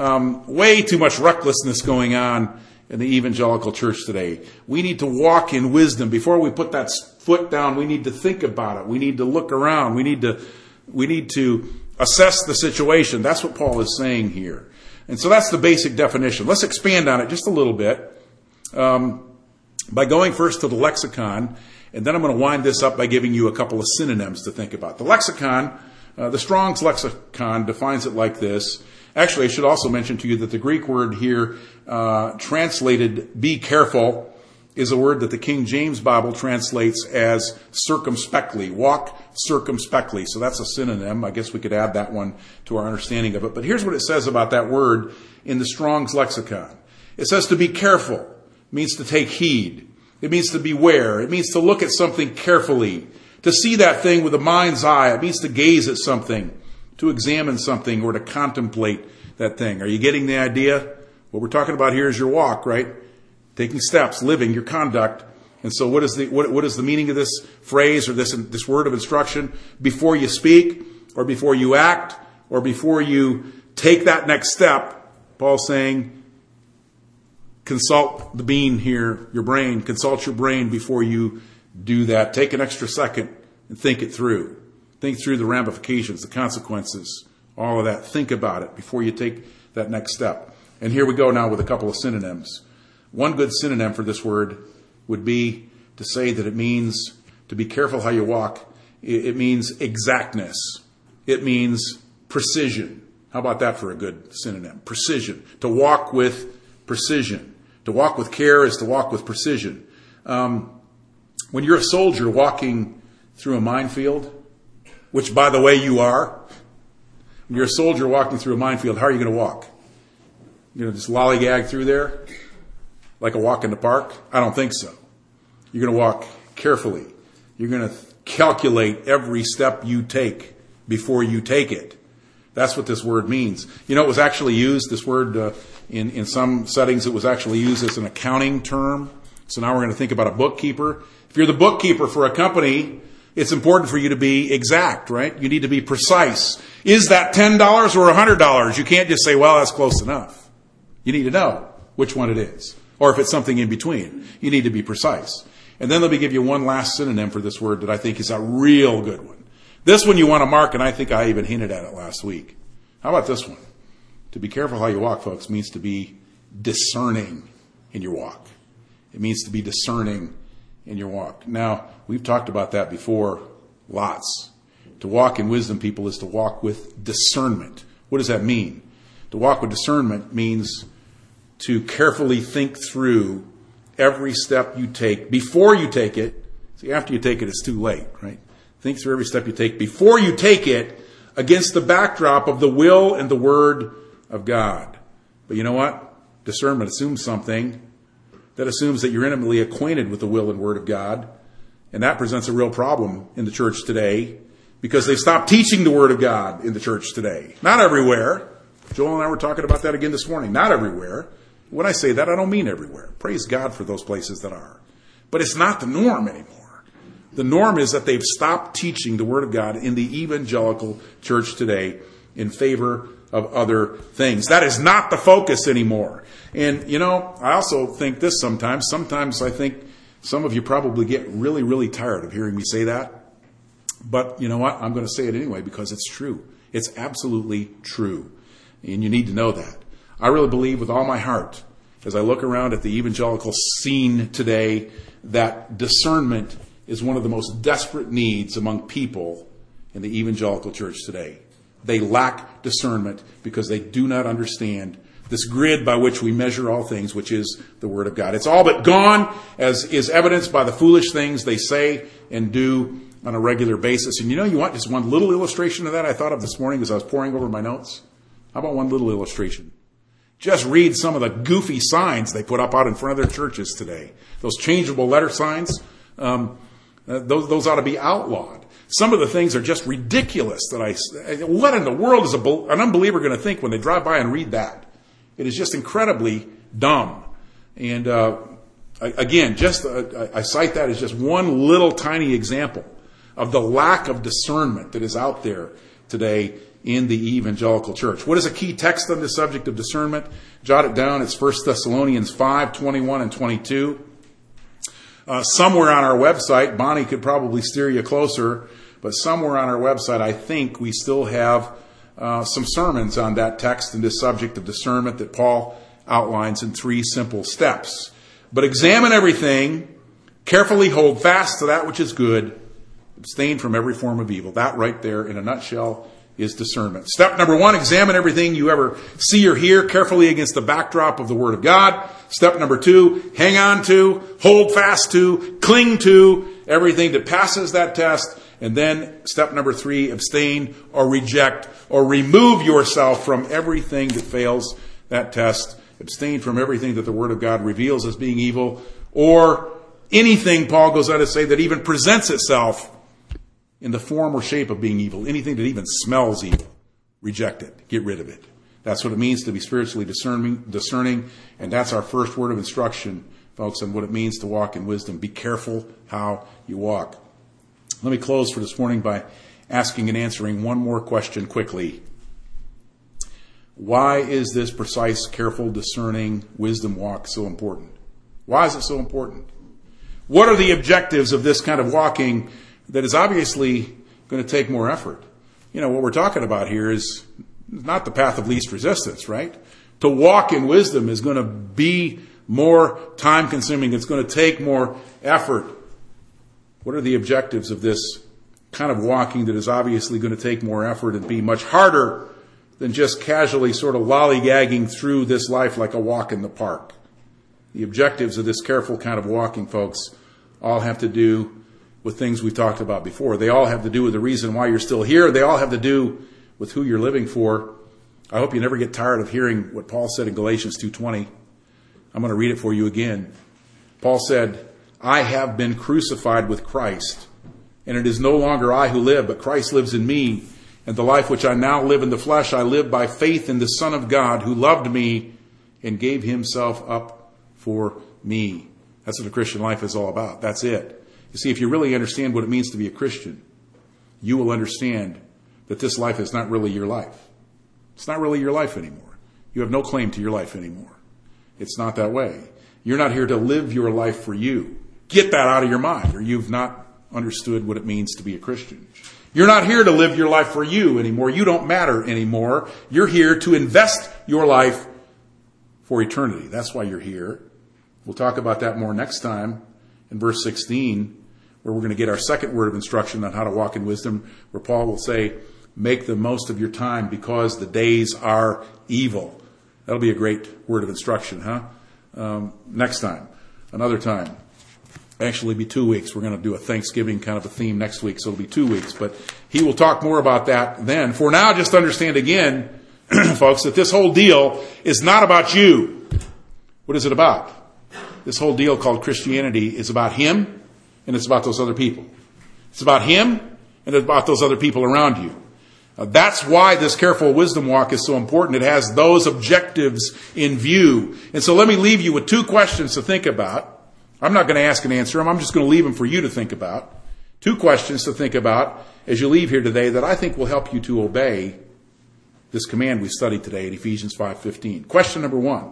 Way too much recklessness going on in the evangelical church today. We need to walk in wisdom. Before we put that foot down, we need to think about it. We need to look around. We need to assess the situation. That's what Paul is saying here. And so that's the basic definition. Let's expand on it just a little bit by going first to the lexicon, and then I'm going to wind this up by giving you a couple of synonyms to think about. The lexicon, the Strong's lexicon defines it like this. Actually, I should also mention to you that the Greek word here translated be careful is a word that the King James Bible translates as circumspectly. Walk circumspectly. So that's a synonym. I guess we could add that one to our understanding of it. But here's what it says about that word in the Strong's lexicon. It says to be careful. It means to take heed. It means to beware. It means to look at something carefully. To see that thing with a mind's eye. It means to gaze at something, to examine something, or to contemplate that thing. Are you getting the idea? What we're talking about here is your walk, right? Taking steps, living, your conduct. And so what is the meaning of this phrase or this word of instruction? Before you speak, or before you act, or before you take that next step, Paul's saying, consult the bean here, your brain. Consult your brain before you do that. Take an extra second and think it through. Think through the ramifications, the consequences, all of that. Think about it before you take that next step. And here we go now with a couple of synonyms. One good synonym for this word would be to say that it means to be careful how you walk. It means exactness. It means precision. How about that for a good synonym? Precision. To walk with precision. To walk with care is to walk with precision. When you're a soldier walking through a minefield, which, by the way, you are, when you're a soldier walking through a minefield, how are you going to walk? You're going to just lollygag through there like a walk in the park? I don't think so. You're going to walk carefully. You're going to calculate every step you take before you take it. That's what this word means. You know, it was actually used, this word, in some settings, it was actually used as an accounting term. So now we're going to think about a bookkeeper. If you're the bookkeeper for a company, it's important for you to be exact, right? You need to be precise. Is that $10 or $100? You can't just say, well, that's close enough. You need to know which one it is. Or if it's something in between, you need to be precise. And then let me give you one last synonym for this word that I think is a real good one. This one you want to mark, and I think I even hinted at it last week. How about this one? To be careful how you walk, folks, means to be discerning in your walk. It means to be discerning in your walk. Now, we've talked about that before, lots. To walk in wisdom, people, is to walk with discernment. What does that mean? To walk with discernment means to carefully think through every step you take before you take it. See, after you take it, it's too late, right? Think through every step you take before you take it against the backdrop of the will and the word of God. But you know what? Discernment assumes something. That assumes that you're intimately acquainted with the will and word of God. And that presents a real problem in the church today because they've stopped teaching the word of God in the church today. Not everywhere. Joel and I were talking about that again this morning. Not everywhere. When I say that, I don't mean everywhere. Praise God for those places that are. But it's not the norm anymore. The norm is that they've stopped teaching the word of God in the evangelical church today in favor of other things. That is not the focus anymore. And, you know, I also think this sometimes. Sometimes I think some of you probably get really, really tired of hearing me say that. But you know what? I'm going to say it anyway because it's true. It's absolutely true. And you need to know that. I really believe with all my heart, as I look around at the evangelical scene today, that discernment is one of the most desperate needs among people in the evangelical church today. They lack discernment because they do not understand this grid by which we measure all things, which is the Word of God. It's all but gone, as is evidenced by the foolish things they say and do on a regular basis. And you know, you want just one little illustration of that I thought of this morning as I was poring over my notes? How about one little illustration? Just read some of the goofy signs they put up out in front of their churches today. Those changeable letter signs, those ought to be outlawed. Some of the things are just ridiculous. What in the world is an unbeliever going to think when they drive by and read that? It is just incredibly dumb. And again, I cite that as just one little tiny example of the lack of discernment that is out there today in the evangelical church. What is a key text on the subject of discernment? Jot it down. It's 1 Thessalonians 5, 21 and 22. Somewhere on our website, Bonnie could probably steer you closer, but somewhere on our website, I think we still have some sermons on that text and this subject of discernment that Paul outlines in 3 simple steps. But examine everything, carefully hold fast to that which is good, abstain from every form of evil. That right there, in a nutshell, is discernment. Step number 1, examine everything you ever see or hear carefully against the backdrop of the Word of God. Step number 2, hang on to, hold fast to, cling to everything that passes that test. And then step number 3, abstain or reject or remove yourself from everything that fails that test. Abstain from everything that the Word of God reveals as being evil, or anything, Paul goes on to say, that even presents itself in the form or shape of being evil. Anything that even smells evil. Reject it. Get rid of it. That's what it means to be spiritually discerning. And that's our first word of instruction, folks, on what it means to walk in wisdom. Be careful how you walk. Let me close for this morning by asking and answering one more question quickly. Why is this precise, careful, discerning wisdom walk so important? Why is it so important? What are the objectives of this kind of walking that is obviously going to take more effort? You know, what we're talking about here is not the path of least resistance, right? To walk in wisdom is going to be more time consuming. It's going to take more effort. What are the objectives of this kind of walking that is obviously going to take more effort and be much harder than just casually sort of lollygagging through this life like a walk in the park? The objectives of this careful kind of walking, folks, all have to do with things we've talked about before. They all have to do with the reason why you're still here. They all have to do with who you're living for. I hope you never get tired of hearing what Paul said in Galatians 2:20. I'm going to read it for you again. Paul said, I have been crucified with Christ, and it is no longer I who live, but Christ lives in me. And the life which I now live in the flesh, I live by faith in the Son of God, who loved me and gave himself up for me. That's what the Christian life is all about. That's it. You see, if you really understand what it means to be a Christian, you will understand that this life is not really your life. It's not really your life anymore. You have no claim to your life anymore. It's not that way. You're not here to live your life for you. Get that out of your mind, or you've not understood what it means to be a Christian. You're not here to live your life for you anymore. You don't matter anymore. You're here to invest your life for eternity. That's why you're here. We'll talk about that more next time in verse 16, where we're going to get our second word of instruction on how to walk in wisdom, where Paul will say, make the most of your time because the days are evil. That'll be a great word of instruction, huh? Next time, another time. Actually, it'll be 2 weeks. We're going to do a Thanksgiving kind of a theme next week, so it'll be 2 weeks. But he will talk more about that then. For now, just understand again, folks, that this whole deal is not about you. What is it about? This whole deal called Christianity is about him, and it's about those other people. It's about him, and it's about those other people around you. That's why this careful wisdom walk is so important. It has those objectives in view. And so let me leave you with 2 questions to think about. I'm not going to ask and answer them. I'm just going to leave them for you to think about. 2 questions to think about as you leave here today that I think will help you to obey this command we studied today in Ephesians 5:15. Question number 1.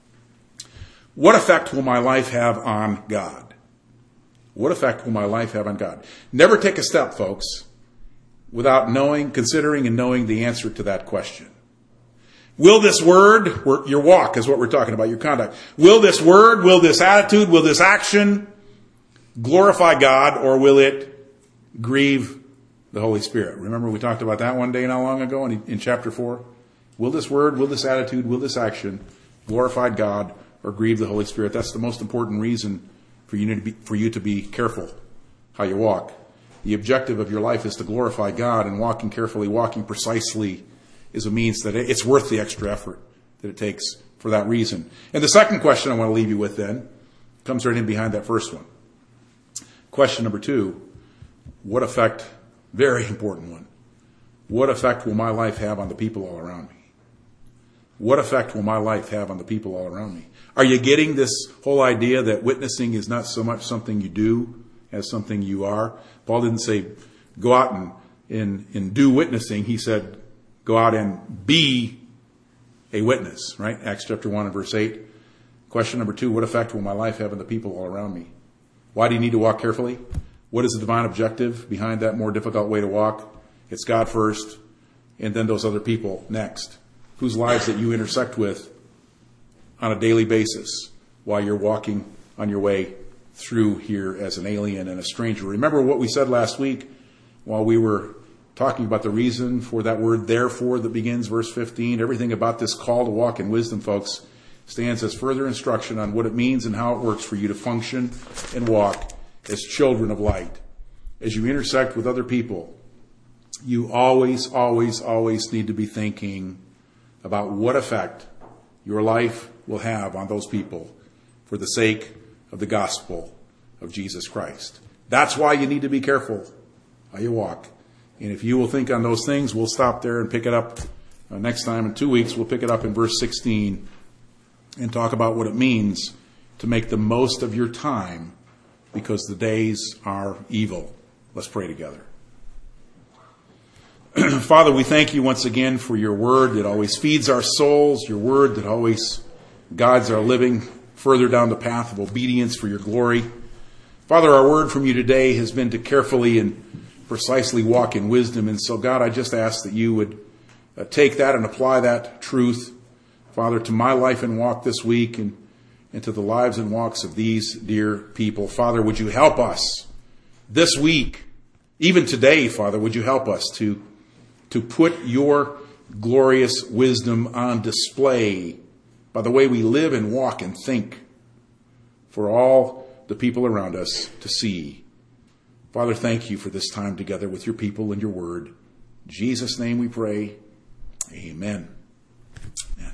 What effect will my life have on God? What effect will my life have on God? Never take a step, folks, without considering and knowing the answer to that question. Will this word, your walk is what we're talking about, your conduct. Will this word, will this attitude, will this action glorify God, or will it grieve the Holy Spirit? Remember we talked about that one day not long ago in chapter 4? Will this word, will this attitude, will this action glorify God or grieve the Holy Spirit? That's the most important reason for you to be careful how you walk. The objective of your life is to glorify God, and walking carefully, walking precisely is a means that it's worth the extra effort that it takes for that reason. And the second question I want to leave you with then comes right in behind that first one. Question number 2, what effect, very important one, what effect will my life have on the people all around me? What effect will my life have on the people all around me? Are you getting this whole idea that witnessing is not so much something you do as something you are? Paul didn't say go out and do witnessing. He said go out and be a witness, right? Acts chapter 1 and verse 8. Question number 2, what effect will my life have on the people all around me? Why do you need to walk carefully? What is the divine objective behind that more difficult way to walk? It's God first, and then those other people next, whose lives that you intersect with on a daily basis while you're walking on your way through here as an alien and a stranger. Remember what we said last week while we were talking about the reason for that word therefore that begins verse 15. Everything about this call to walk in wisdom, folks, stands as further instruction on what it means and how it works for you to function and walk as children of light. As you intersect with other people, you always, always, always need to be thinking about what effect your life will have on those people for the sake of the gospel of Jesus Christ. That's why you need to be careful how you walk. And if you will think on those things, we'll stop there and pick it up next time. In 2 weeks, we'll pick it up in verse 16 and talk about what it means to make the most of your time because the days are evil. Let's pray together. Father, we thank you once again for your word that always feeds our souls, your word that always guides our living further down the path of obedience for your glory. Father, our word from you today has been to carefully and precisely walk in wisdom. And so, God, I just ask that you would take that and apply that truth, Father, to my life and walk this week and to the lives and walks of these dear people. Father, would you help us this week, even today, Father, would you help us to put your glorious wisdom on display by the way we live and walk and think for all the people around us to see. Father, thank you for this time together with your people and your word. In Jesus' name we pray. Amen.